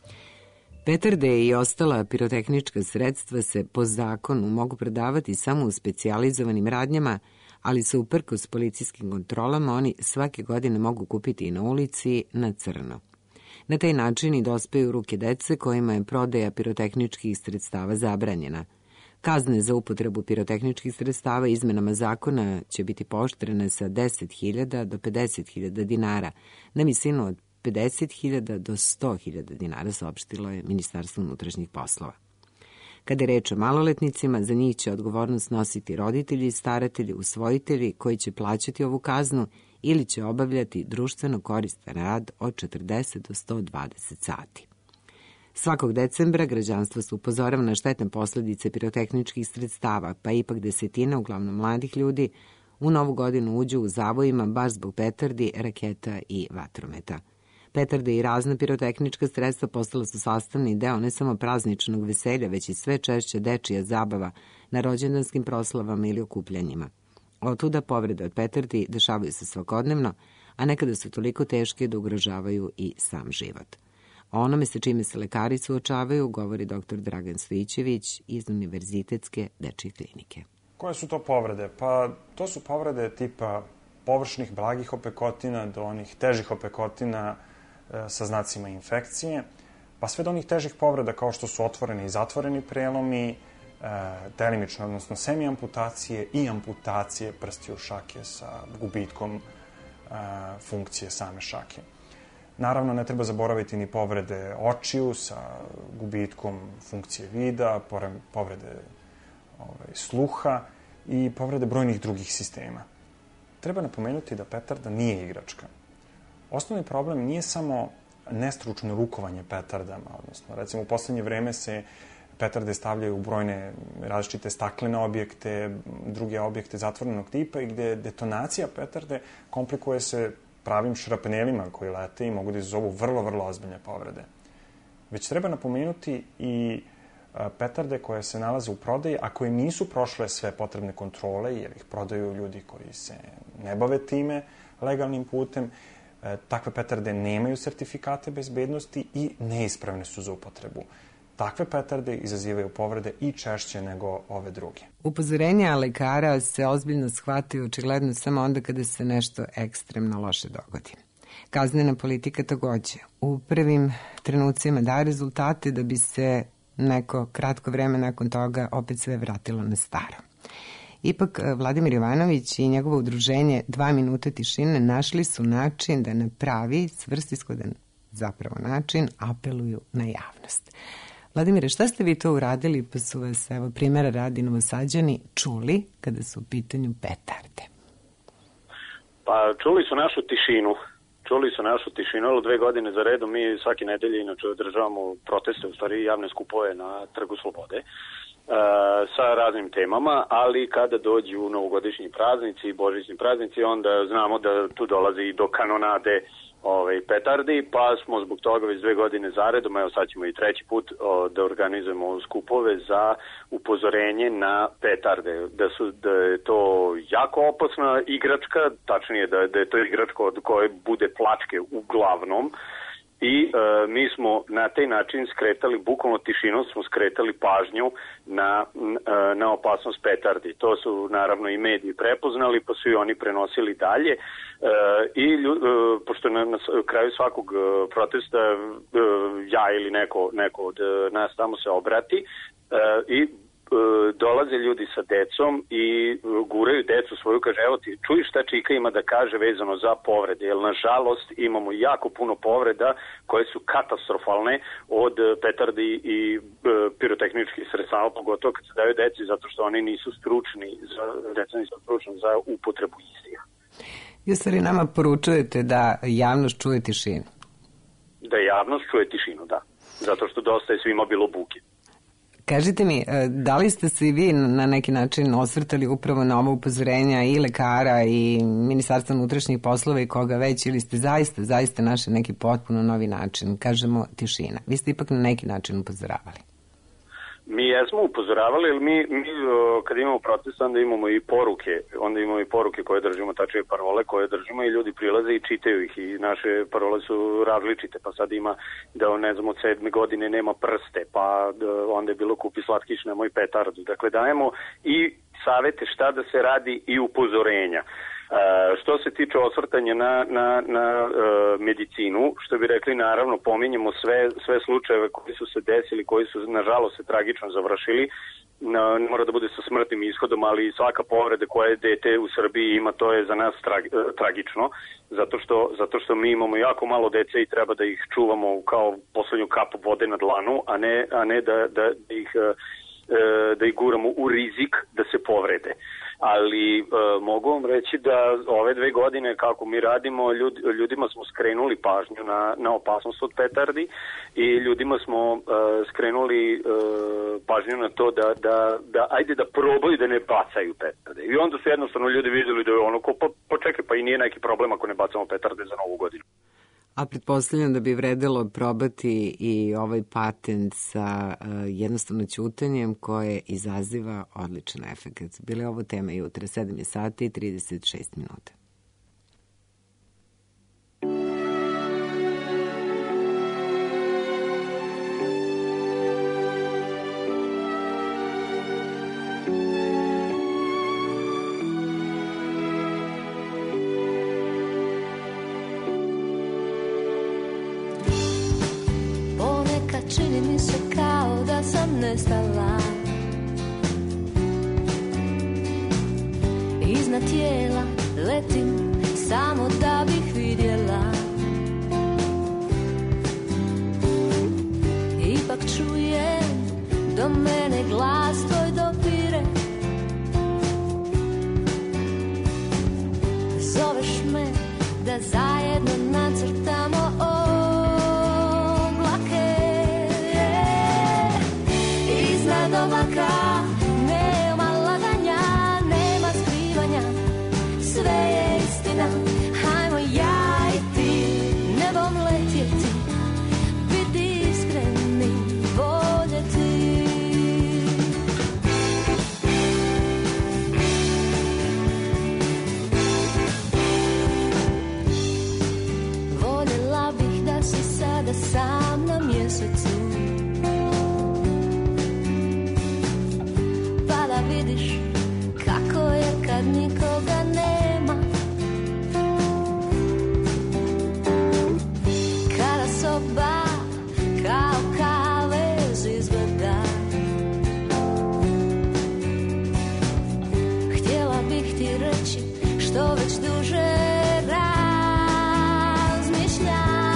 Petarde i ostala pirotehnička sredstva se po zakonu mogu prodavati samo u specijalizovanim radnjama, ali se uprkos policijskim kontrolama oni svake godine mogu kupiti i na ulici na crno. Na taj način i dospeju u ruke dece kojima je prodaja pirotehničkih sredstava zabranjena. Kazne za upotrebu pirotehničkih sredstava izmenama zakona će biti pooštrene sa deset hiljada do pedeset hiljada dinara, na visinu od pedeset hiljada do sto hiljada dinara, saopštilo je Ministarstvo unutrašnjih poslova. Kada je reč o maloletnicima, za njih će odgovornost nositi roditelji, staratelji, usvojitelji koji će plaćati ovu kaznu ili će obavljati društveno koristan rad od četrdeset do sto dvadeset sati. Svakog decembra građanstvo se upozorava na štetne posledice pirotehničkih sredstava, pa ipak desetina, uglavnom mladih ljudi, u novu godinu uđu u zavojima baš zbog petardi, raketa i vatrometa. Petarde i razna pirotehnička sredstva postala su sastavni deo ne samo prazničnog veselja, već i sve češće dečija zabava na rođendanskim proslavama ili okupljanjima. Otuda povrede od petardi dešavaju se svakodnevno, a nekada su toliko teške da ugrožavaju i sam život. O onome sa čime se lekari suočavaju govori doktor Dragan Stojićević iz Univerzitetske dečije klinike. Koje su to povrede? Pa to su povrede tipa površnih blagih opekotina do onih težih opekotina e, sa znacima infekcije, pa sve do onih težih povreda kao što su otvoreni i zatvoreni prelomi, e, delimično, odnosno semi-amputacije i amputacije prstiju šake sa gubitkom e, funkcije same šake. Naravno, ne treba zaboraviti ni povrede očiju sa gubitkom funkcije vida, povrede ovaj, sluha i povrede brojnih drugih sistema. Treba napomenuti da petarda nije igračka. Osnovni problem nije samo nestručno rukovanje petardama, odnosno, recimo, u poslednje vreme se petarde stavljaju u brojne različite staklene objekte, druge objekte zatvorenog tipa i gde detonacija petarde komplikuje se pravim šrapnelima koji lete i mogu da izazovu vrlo, vrlo ozbiljne povrede. Već treba napomenuti i petarde koje se nalaze u prodaji, a koje nisu prošle sve potrebne kontrole, jer ih prodaju ljudi koji se ne bave time legalnim putem. Takve petarde nemaju sertifikate bezbednosti i neispravne su za upotrebu. Takve petarde izazivaju povrede i češće nego ove druge. Upozorenja lekara se ozbiljno shvataju očigledno samo onda kada se nešto ekstremno loše dogodi. Kaznena politika takođe u prvim trenucima daje rezultate da bi se neko kratko vreme nakon toga opet sve vratilo na staro. Ipak, Vladimir Jovanović i njegovo udruženje Dva minuta tišine našli su način da na pravi, svrsishodan zapravo način apeluju na javnost. Vladimire, šta ste vi to uradili, pa su vas, evo, primjera radi Novosađani, čuli kada su u pitanju petarde? Pa čuli su našu tišinu. Čuli su našu tišinu, ali dve godine za redom mi svake nedelje inače održavamo proteste, u stvari javne skupove na Trgu Slobode, sa raznim temama, ali kada dođu novogodišnji praznici i božićni praznici, onda znamo da tu dolazi i do kanonade ove, petardi, pa smo zbog toga već dve godine zaredom, evo sad ćemo i treći put o, da organizujemo skupove za upozorenje na petarde, da, su, da je to jako opasna igračka, tačnije da, da je to igračka od koje bude plačke uglavnom. I e, mi smo na taj način skretali, bukvalno tišinom smo skretali pažnju na, na opasnost petardi. To su naravno i mediji prepoznali, pa su i oni prenosili dalje. E, I lju, e, pošto na, na kraju svakog protesta e, ja ili neko, neko od nas tamo se obrati e, i dolaze ljudi sa decom i guraju decu svoju, kaže evo ti čuj šta Čika ima da kaže vezano za povrede, jer nažalost imamo jako puno povreda koje su katastrofalne od petardi i e, pirotehničkih sredstava, pogotovo kad se daju deci zato što oni nisu stručni za, deca nisu stručni za upotrebu istih. I u stvari nama poručujete da javnost čuje tišinu. Da javnost čuje tišinu, da. Zato što dosta je svima bilo buke. Kažite mi, da li ste se i vi na neki način osvrtali upravo na ovo upozorenja i lekara i Ministarstva unutrašnjih poslova i koga već, ili ste zaista, zaista našli neki potpuno novi način, kažemo tišina? Vi ste ipak na neki način upozoravali. Mi jesmo upozoravali, ali mi, mi kad imamo protest, onda imamo i poruke, onda imamo i poruke koje držimo, tačnije parole koje držimo i ljudi prilaze i čitaju ih i naše parole su različite, pa sad ima da, ne znam, od sedme godine nema prste, pa onda je bilo kupi slatkiš, nemoj petardu. Dakle, dajemo i savete šta da se radi i upozorenja. Uh, što se tiče osvrtanja na, na, na uh, medicinu, što bi rekli, naravno pominjemo sve, sve slučajeve koji su se desili, koji su nažalost se tragično završili. No, ne mora da bude sa smrtnim ishodom, ali svaka povreda koje dete u Srbiji ima, to je za nas tra, tragično, zato što, zato što mi imamo jako malo dece i treba da ih čuvamo kao poslednju kapu vode na dlanu, a ne, a ne da, da, da ih... Uh, da ih guramo u rizik da se povrede. ali e, mogu vam reći da ove dve godine kako mi radimo, ljud, ljudima smo skrenuli pažnju na, na opasnost od petardi i ljudima smo e, skrenuli e, pažnju na to da, da, da ajde da probaju da ne bacaju petarde. I onda su jednostavno ljudi vidjeli da je ono ko, pa, počekaj, pa i nije neki problem ako ne bacamo petarde za novu godinu. A pretpostavljam da bi vredilo probati i ovaj patent sa uh, jednostavno ćutanjem koje izaziva odličan efekt. Bile je ovo tema jutra, sedam je sati i trideset šest minuta. Čini mi se kao da sam nestala iznad tijela, letim samo da bih vidjela. Ipak čujem do mene glas tvoj dopire. Zoveš me da zajedno nacrtamo iznad oblaka, nema laganja, nema skrivanja, sve je istina. Hajmo ja i ti, nebom letjeti, biti iskreni, voljeti. Voljela bih da si sada sam na mjesecu, vidiš kako je kad nikoga nema, kada soba kao kavez izgleda. Htjela bih ti reći što već duže razmišljam.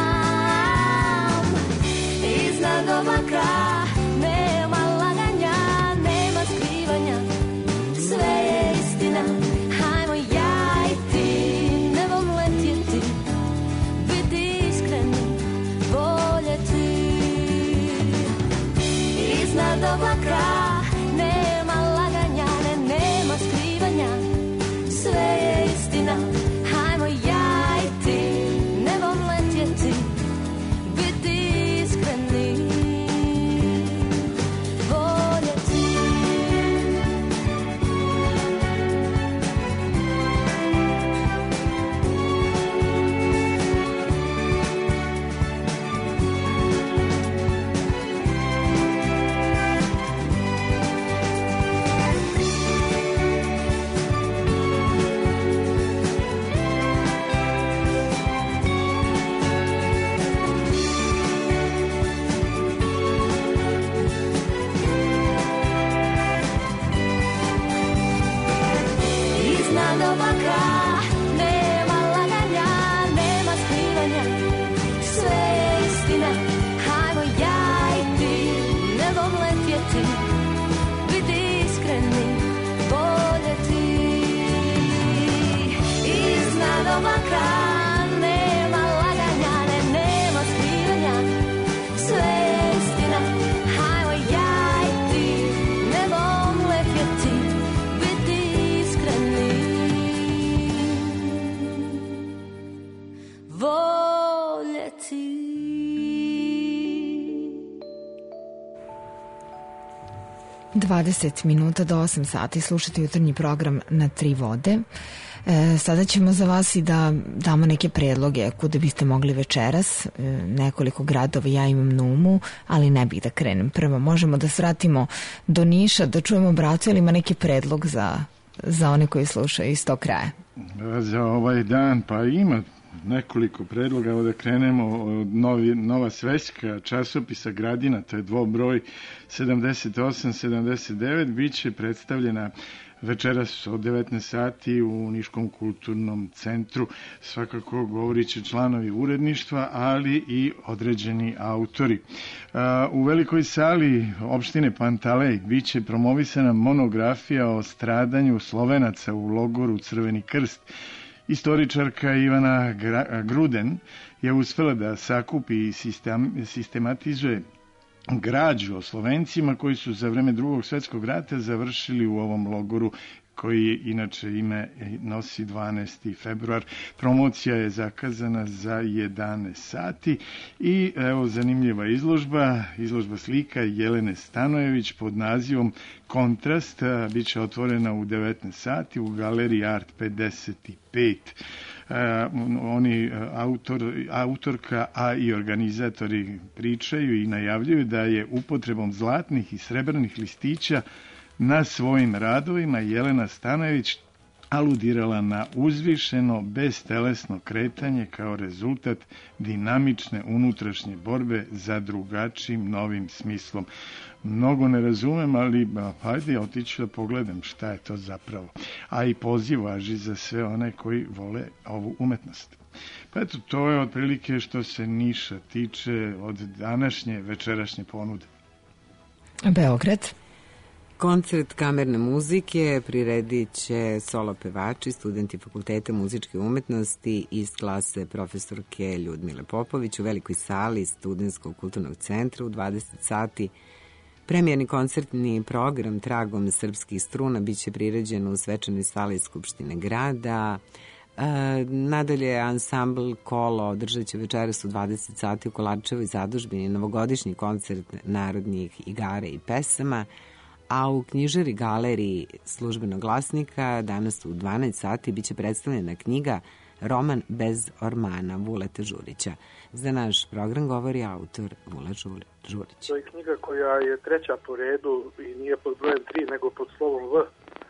Iznad oblaka nema laganja, nema skrivanja, sve je istina. Hajmo ja i ti, nebom letjeti, biti iskreni, voljeti. Iznad oblaka nema laganja, ne, nema skrivanja, sve je istina. Hajmo ja i ti, nebom letjeti, biti iskreni, voljeti. Iznad oblaka nema laganja, nema skrivanja, sve je istina. Hajmo ja i ti, nebom letjeti, biti iskreni, voljeti. Iznad oblaka nema laganja, ne, nema skrivanja, sve je istina. Hajmo ja i ti, nebom letjeti, biti iskreni, voljeti. dvadeset minuta do osam sati slušate jutarnji program Na tri vode. E, sada ćemo za vas i da damo neke predloge kuda biste mogli večeras. E, nekoliko gradova ja imam na umu, ali ne bih da krenem prvo. Možemo da svratimo do Niša, da čujemo bracu, ili ima neki predlog za, za one koji slušaju iz tog kraja? Za ovaj dan pa ima nekoliko predloga. Evo da krenemo od novi, Nova Sveska časopisa Gradina, to je dvobroj sedamdeset osam sedamdeset devet, bit će predstavljena večeras od devetnaest sati u Niškom kulturnom centru. Svakako govorit će članovi uredništva, ali i određeni autori. U velikoj sali opštine Pantelej biće promovisana monografija o stradanju Slovenaca u logoru Crveni krst. Istoričarka Ivana Gruden je uspela da sakupi i sistematizuje građu o Slovencima koji su za vreme Drugog svjetskog rata završili u ovom logoru, koji inače ime nosi dvanaesti februar. Promocija je zakazana za jedanaest sati i evo zanimljiva izložba, izložba slika Jelene Stanojević pod nazivom Kontrast, biće otvorena u devetnaest sati u galeriji Art pedeset pet. Uh, oni autor, autorka, a i organizatori pričaju i najavljuju da je upotrebom zlatnih i srebrnih listića na svojim radovima Jelena Stanojević aludirala na uzvišeno beztelesno kretanje kao rezultat dinamične unutrašnje borbe za drugačijim novim smislom. Mnogo ne razumem, ali hajde otiću da pogledam šta je to zapravo. A i poziv važi za sve one koji vole ovu umetnost. Pa eto, to je otprilike što se Niša tiče od današnje večerašnje ponude. Beograd. Koncert kamerne muzike priredit će solo pevači, studenti Fakulteta muzičke umetnosti iz klase profesorke Ljudmile Popović u velikoj sali Studentskog kulturnog centra u dvadeset sati. Premijerni koncertni program Tragom srpskih struna biće priređen u svečanoj sali Skupštine grada. E, nadalje, ansambl Kolo održat će večeras u dvadeset sati u Kolarčevoj zadužbini novogodišnji koncert narodnih igara i pesama, a u knjižari galeriji Službenog glasnika danas u dvanaest sati biće predstavljena knjiga Roman bez ormana Vuleta Žurića. Za naš program govori autor Vula Žurić. To je knjiga koja je treća po redu i nije pod brojem tri, nego pod slovom V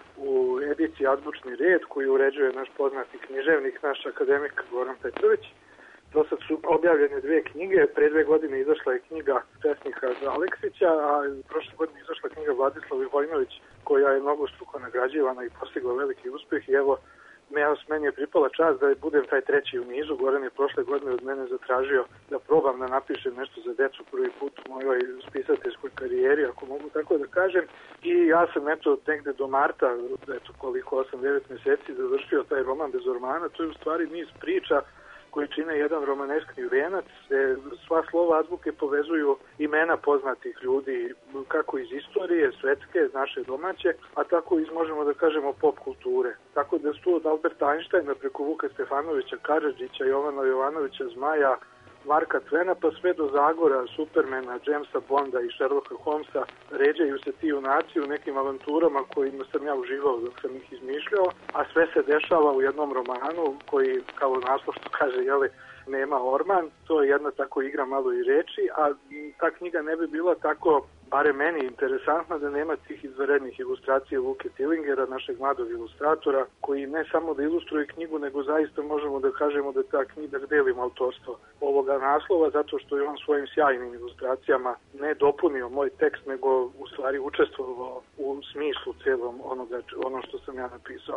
u ediciji Azbučni red koji uređuje naš poznati književnik, naš akademik Goran Petrović. Do sad su objavljene dve knjige, pre dve godine izašla je knjiga pesnika Aleksića, a prošle godine izašla knjiga Vladislav Vojnović koja je mnogo struko nagrađivana i postigla veliki uspjeh i evo meni je pripala čast da budem taj treći u nizu. Goran je prošle godine od mene zatražio da probam da napišem nešto za decu prvi put u mojoj spisateljskoj karijeri, ako mogu tako da kažem. I ja sam eto negde do marta, eto koliko, osam devet mjeseci završio taj roman bez ormana. To je u stvari niz priča koji čine jedan romaneskni venac, sva slova azbuke povezuju imena poznatih ljudi, kako iz istorije, svetske, naše domaće, a tako iz, možemo da kažemo, pop kulture. Tako da su od Alberta Einsteina preko Vuka Stefanovića, Karadžića, Jovana Jovanovića, Zmaja, Marka Tvena, pa sve do Zagora, Supermana, Jamesa Bonda i Sherlocka Holmesa, ređaju se ti junaci u nekim avanturama kojima sam ja uživao dok sam ih izmišljao, a sve se dešava u jednom romanu koji, kao naslov što kaže, jeli, nema orman. To je jedna tako igra malo i reči, a ta knjiga ne bi bila tako, bare meni, interesantna da nema tih izvanrednih ilustracija Vuke Tillingera, našeg mladog ilustratora, koji ne samo da ilustruje knjigu, nego zaista možemo da kažemo da ta knjiga delima autorstvo ovoga naslova, zato što je on svojim sjajnim ilustracijama ne dopunio moj tekst, nego u stvari učestvovao u smislu cijelom onoga, ono što sam ja napisao.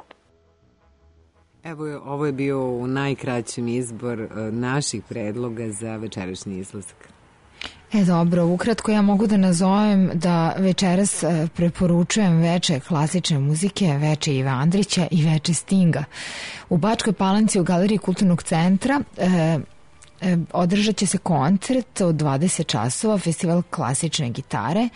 Evo, ovo je bio u najkraćem izbor naših predloga za večerašnji izlazak. E dobro, ukratko ja mogu da nazovem da večeras preporučujem veče klasične muzike, veče Iva Andrića i veče Stinga. U Bačkoj Palanci u Galeriji Kulturnog centra e, e, održat će se koncert od dvadeset časova, festival klasične gitare,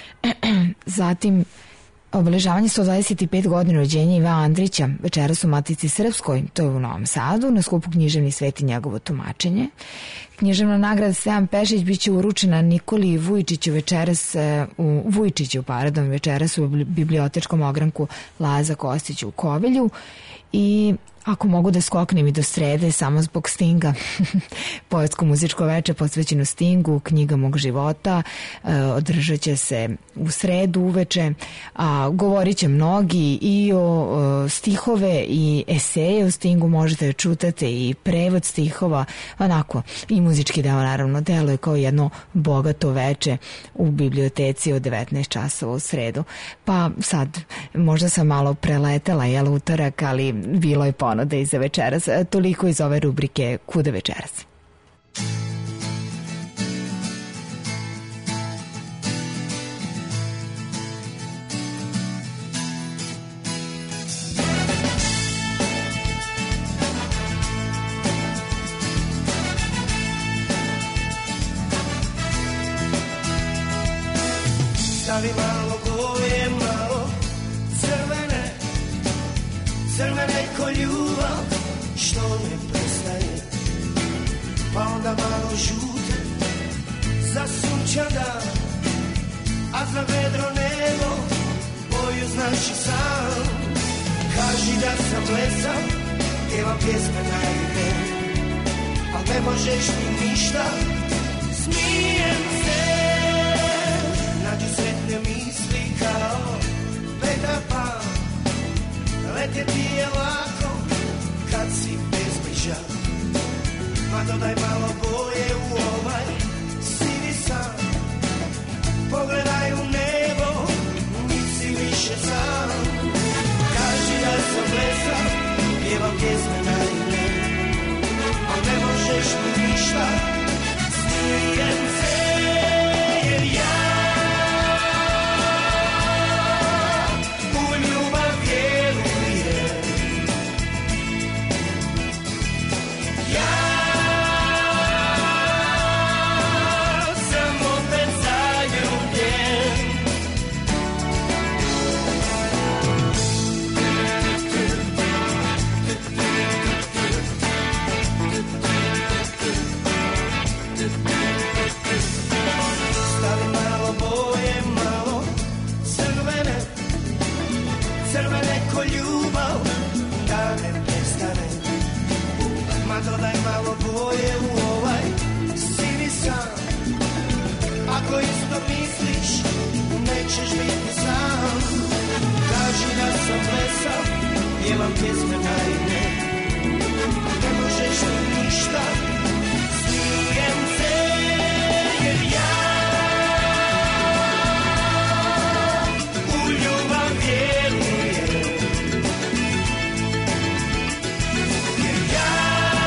zatim obeležavanje sto dvadeset pet godina rođenja Iva Andrića večeras u Matici Srpskoj, to je u Novom Sadu, na skupu Književni svet i njegovo tumačenje. Književna nagrada Stevan Pešić biće uručena Nikoli Vujčiću večeras u Vujčiću, pardon, večeras u bibliotečkom ogranku Laza Kostića u Kovilju i Ako mogu da skoknem i do srede, samo zbog Stinga. Poetsko-muzičko veče posvećeno Stingu, knjiga mog života, e, održat će se u sredu uveče, a govorit će mnogi i o e, stihove i eseje o Stingu, možete čutate i prevod stihova, onako, i muzički deo, naravno, deluje kao jedno bogato veče u biblioteci od devetnaest časova u sredu. Pa sad, možda sam malo preletela, jel, utorak, ali bilo je ponovno da i za večeras. Toliko iz ove rubrike Kuda večeras. Stavi malo boje, malo crvene, crvene ko ljubav što ne prestaje, pa onda malo žute za sunčan dan, a za vedro nebo boju znaš i sam. Kaži da sam blesav, pjevam pjesme naivne, al ne možeš mi ništa, smijem se. Nađu sretne misli kao Petar Pan, letjeti je lako kad si bezbrižan, ma dodaj malo boje u ovaj sivi san. Pogledaj u nebo, nisi više sam. Kaži da sam blesav, pjevam pjesme naivne, al ne možeš mi ništa, smijem se. Jer ja dodaj malo boje u ovaj sivi san. Ako isto misliš, nećeš biti sam. Kaži da sam blesav, pjevam pjesme naivne, ne možeš mi ništa, smijem se. Jer ja u ljubav vjerujem, jer ja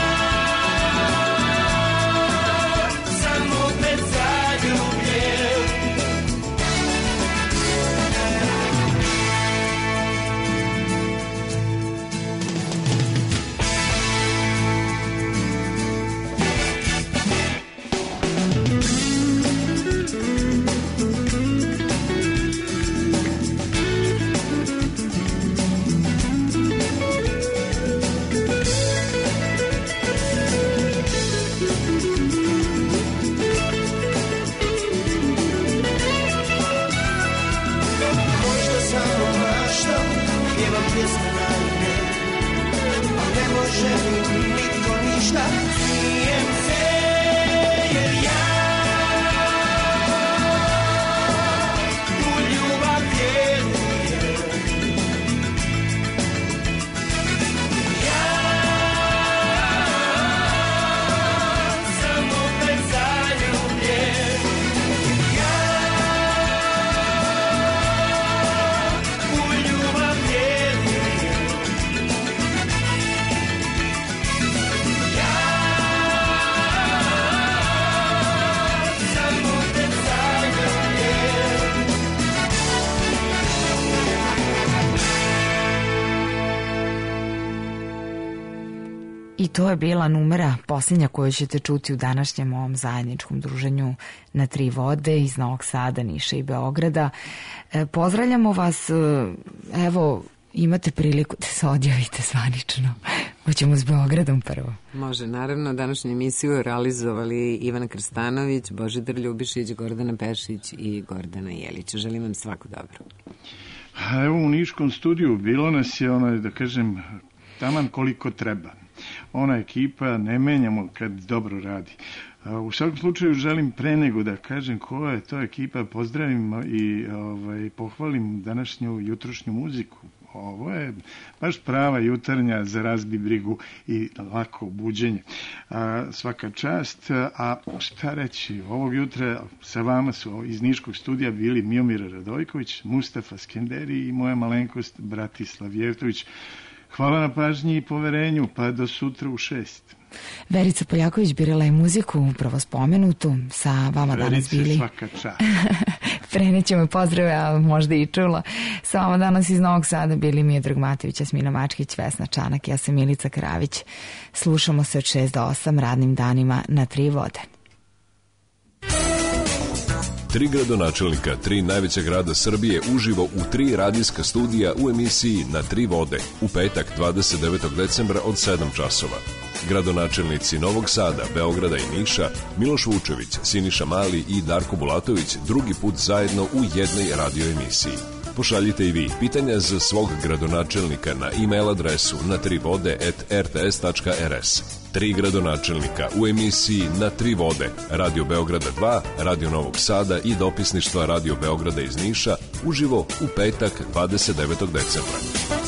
I to je bila numera posljednja koju ćete čuti u današnjem ovom zajedničkom druženju na tri vode iz Novog Sada, Niša i Beograda. E, pozdravljamo vas, evo, imate priliku da se odjavite zvanično. Hoćemo s Beogradom prvo. Može, naravno, današnju emisiju realizovali Ivana Krstanović, Božidar Ljubišić, Gordana Pešić i Gordana Jelić. Želim vam svako dobro. A evo u Niškom studiju bilo nas je, ono, da kažem, taman koliko treba. Ona ekipa ne menjamo kad dobro radi. U svakom slučaju želim pre nego da kažem ko je to ekipa, pozdravim i ovaj, pohvalim današnju jutrošnju muziku. Ovo je baš prava jutarnja za razbi brigu i lako buđenje. A, svaka čast, a šta reći, ovog jutra sa vama su iz Niškog studija bili Miomir Radojković, Mustafa Skenderi i moja malenkost Bratislav Jevtović. Hvala na pažnji i poverenju, pa do sutra u šest. Verica Poljaković birala je muziku, upravo spomenutu, sa vama danas Verice, bili. svaka čast. Prenećemo pozdrave, a možda i čula. Sa vama danas iz Novog Sada bili Miodrag Matović, Jasmina Mačkić, Vesna Čanak, ja sam Milica Karavić. Slušamo se od šest do osam radnim danima na Tri vode. Tri gradonačelnika, tri najveća grada Srbije uživo u tri radijska studija u emisiji Na tri vode u petak dvadeset devetog decembra od sedam časova. Gradonačelnici Novog Sada, Beograda i Niša, Miloš Vučević, Siniša Mali i Darko Bulatović drugi put zajedno u jednoj radio emisiji. Pošaljite i vi pitanja za svog gradonačelnika na e-mail adresu na trivode at r t s tačka r s. Tri gradonačelnika u emisiji Na tri vode, Radio Beograda dva, Radio Novog Sada i dopisništva Radio Beograda iz Niša uživo u petak dvadeset devetog decembra.